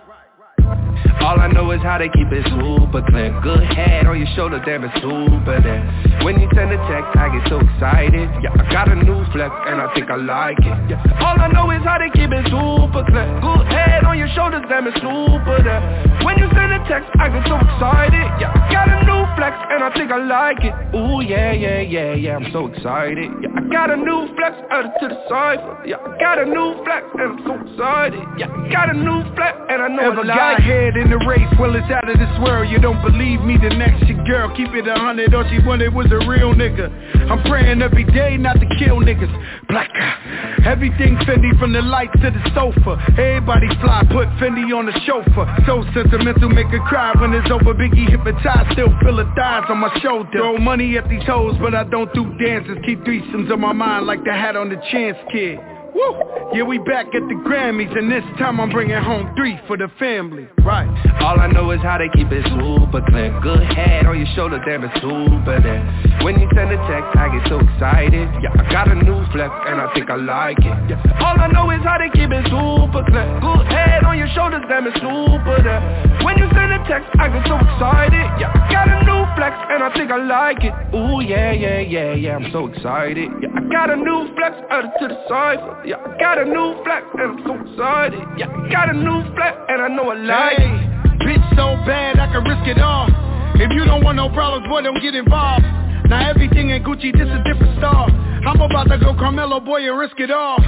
All I know is how they keep it super clean. Good head on your shoulder, damn it super there. When you send a text, I get so excited. Yeah, I got a new flex and I think I like it. Yeah. All I know is how they keep it super clean. Good head on your shoulders, damn it super there. When you send a text, I get so excited. Yeah, I got a new flex and I think I like it. Ooh yeah, yeah, yeah, yeah, I'm so excited. Yeah, I got a new flex out to the side. Yeah, I got a new flex and I'm so excited. Yeah, I got a new flex and I know Ever I like got head in the race, well it's out of this world. You don't believe me, the next your girl. Keep it a hundred, all she wanted was a real nigga. I'm praying every day not to kill niggas. Black everything Fendi from the lights to the sofa. Everybody fly, put Fendi on the chauffeur. So sentimental, make her cry when it's over. Biggie hypnotized, still feel her thighs on my shoulder. Throw money at these hoes, but I don't do dances. Keep threesomes on my mind like the hat on the Chance Kid. Woo! Yeah, we back at the Grammys, and this time I'm bringing home three for the family. Right. All I know is how they keep it super clean. Good head on your shoulder, damn it super there. When you send a text, I get so excited. Yeah, I got a new flex and I think I like it. Yeah. All I know is how they keep it super clean. Good head on your shoulders, damn it super there. When you send a text, I get so excited. Yeah, I got a new flex and I think I like it. Ooh yeah, yeah, yeah, yeah, I'm so excited. Yeah, I got a new flex out to the side. Yeah, I got a new flex and I'm so excited. Yeah, I got a new flex and I know I like hey, it. Bitch so bad I can risk it all. If you don't want no problems, boy, don't get involved. Now everything in Gucci, this a different star. I'm about to go Carmelo, boy, and risk it all.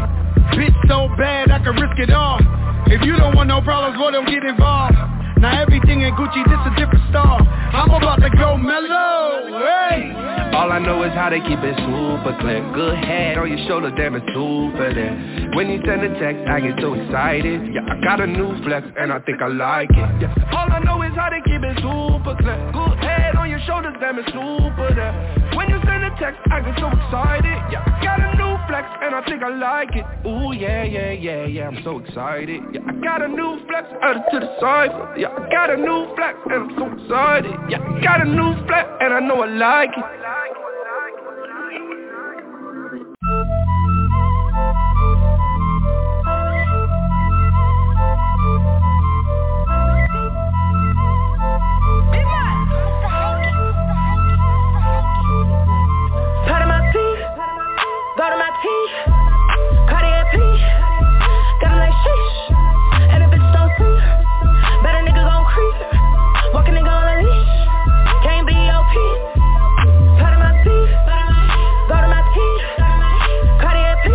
Bitch so bad I can risk it all. If you don't want no problems, well, don't get involved. Now everything in Gucci, this a different star. I'm about to go mellow, hey. All I know is how they keep it super clear. Good head on your shoulder, damn it super there. When you send a text, I get so excited. Yeah, I got a new flex and I think I like it. Yeah, all I know is how they keep it super clear. Good head on your shoulders, damn it super there. When you send a text, I get so excited. Yeah, I got a new flex and I think I like it. Ooh yeah, yeah, yeah, yeah, I'm so excited. Yeah, I got a new flex out to the side. Yeah, I got a new flex and I'm so excited. Yeah, I got a new flex and I know I like it. Part of my teeth, go to my teeth, Cartier P, got him like sheesh, and if it's don't see, better nigga gon' creep, walk a nigga on a leash, can't be O P. Part of my teeth, go to my teeth, Cartier P,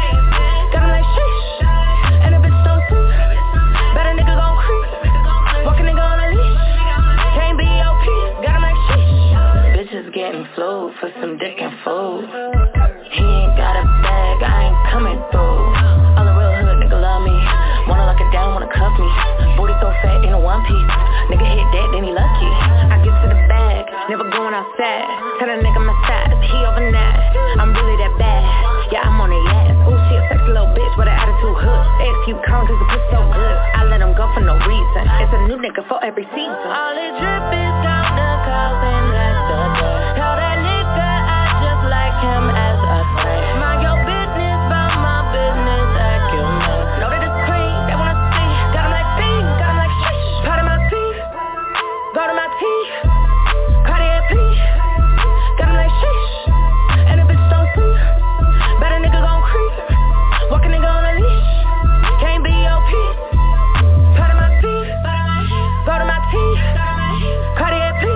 got him like sheesh, and if it's don't see, better nigga gon' creep, walk a nigga on a leash, can't be O P, got him like sheesh. Bitches getting flu for some dick and food. He ain't got a bag, I ain't coming through. All the real hood nigga love me. Wanna lock it down, wanna cuff me. Booty so fat in a one piece. Nigga hit that, then he lucky. I get to the bag, never going outside. Tell that nigga my size, he overnight. I'm really that bad, yeah I'm on the ass. Ooh she a sexy little bitch with an attitude hood. Ask you calling cause the pussy so good. I let him go for no reason. It's a new nigga for every season. All it drip is count the calls and that's the dirt. Tell that nigga I just like him as a friend. Mind your business, about my business, acumen. Know that it's clean, they wanna see. Got him like bean, got him like sheesh. Part of my teeth, go to my teeth, Cartier P, got him like sheesh. And if it's don't see, better nigga gon' creep, walk a nigga on a leash, can't be O P. Part of my teeth, go to my teeth, Cartier P,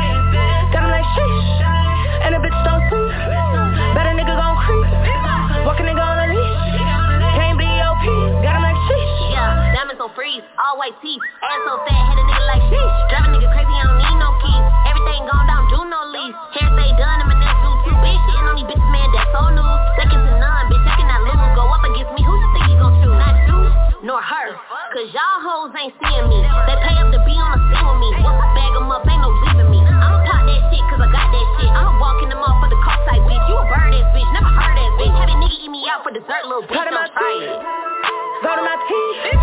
got him like sheesh. And if it's don't see, better nigga gon' creep, walk a nigga on a leash, can't be O P, got him like sheesh. Yeah, diamonds on freeze, all white teeth, ass so fat, hit a nigga like sheesh. Drive a nigga crazy, I don't need no keys. Everything gone down, do no lease. Hair stay done, and my nails do too. Bitch, shitting on these bitches, man, that's so new. Second to none, bitch, I cannot lose. Go up against me, who you think you gon' choose? Not you, nor her, cause y'all hoes ain't seeing me. They pay up to be on the scene with me. Once I bag them up, ain't no leaving me. I'ma pop that shit, cause I got that shit. I'ma walk in the mall for the cost type bitch. You a bird ass bitch, never heard ass bitch. Have a nigga eat me out for dessert, little bitch, don't try it. Go to my teeth,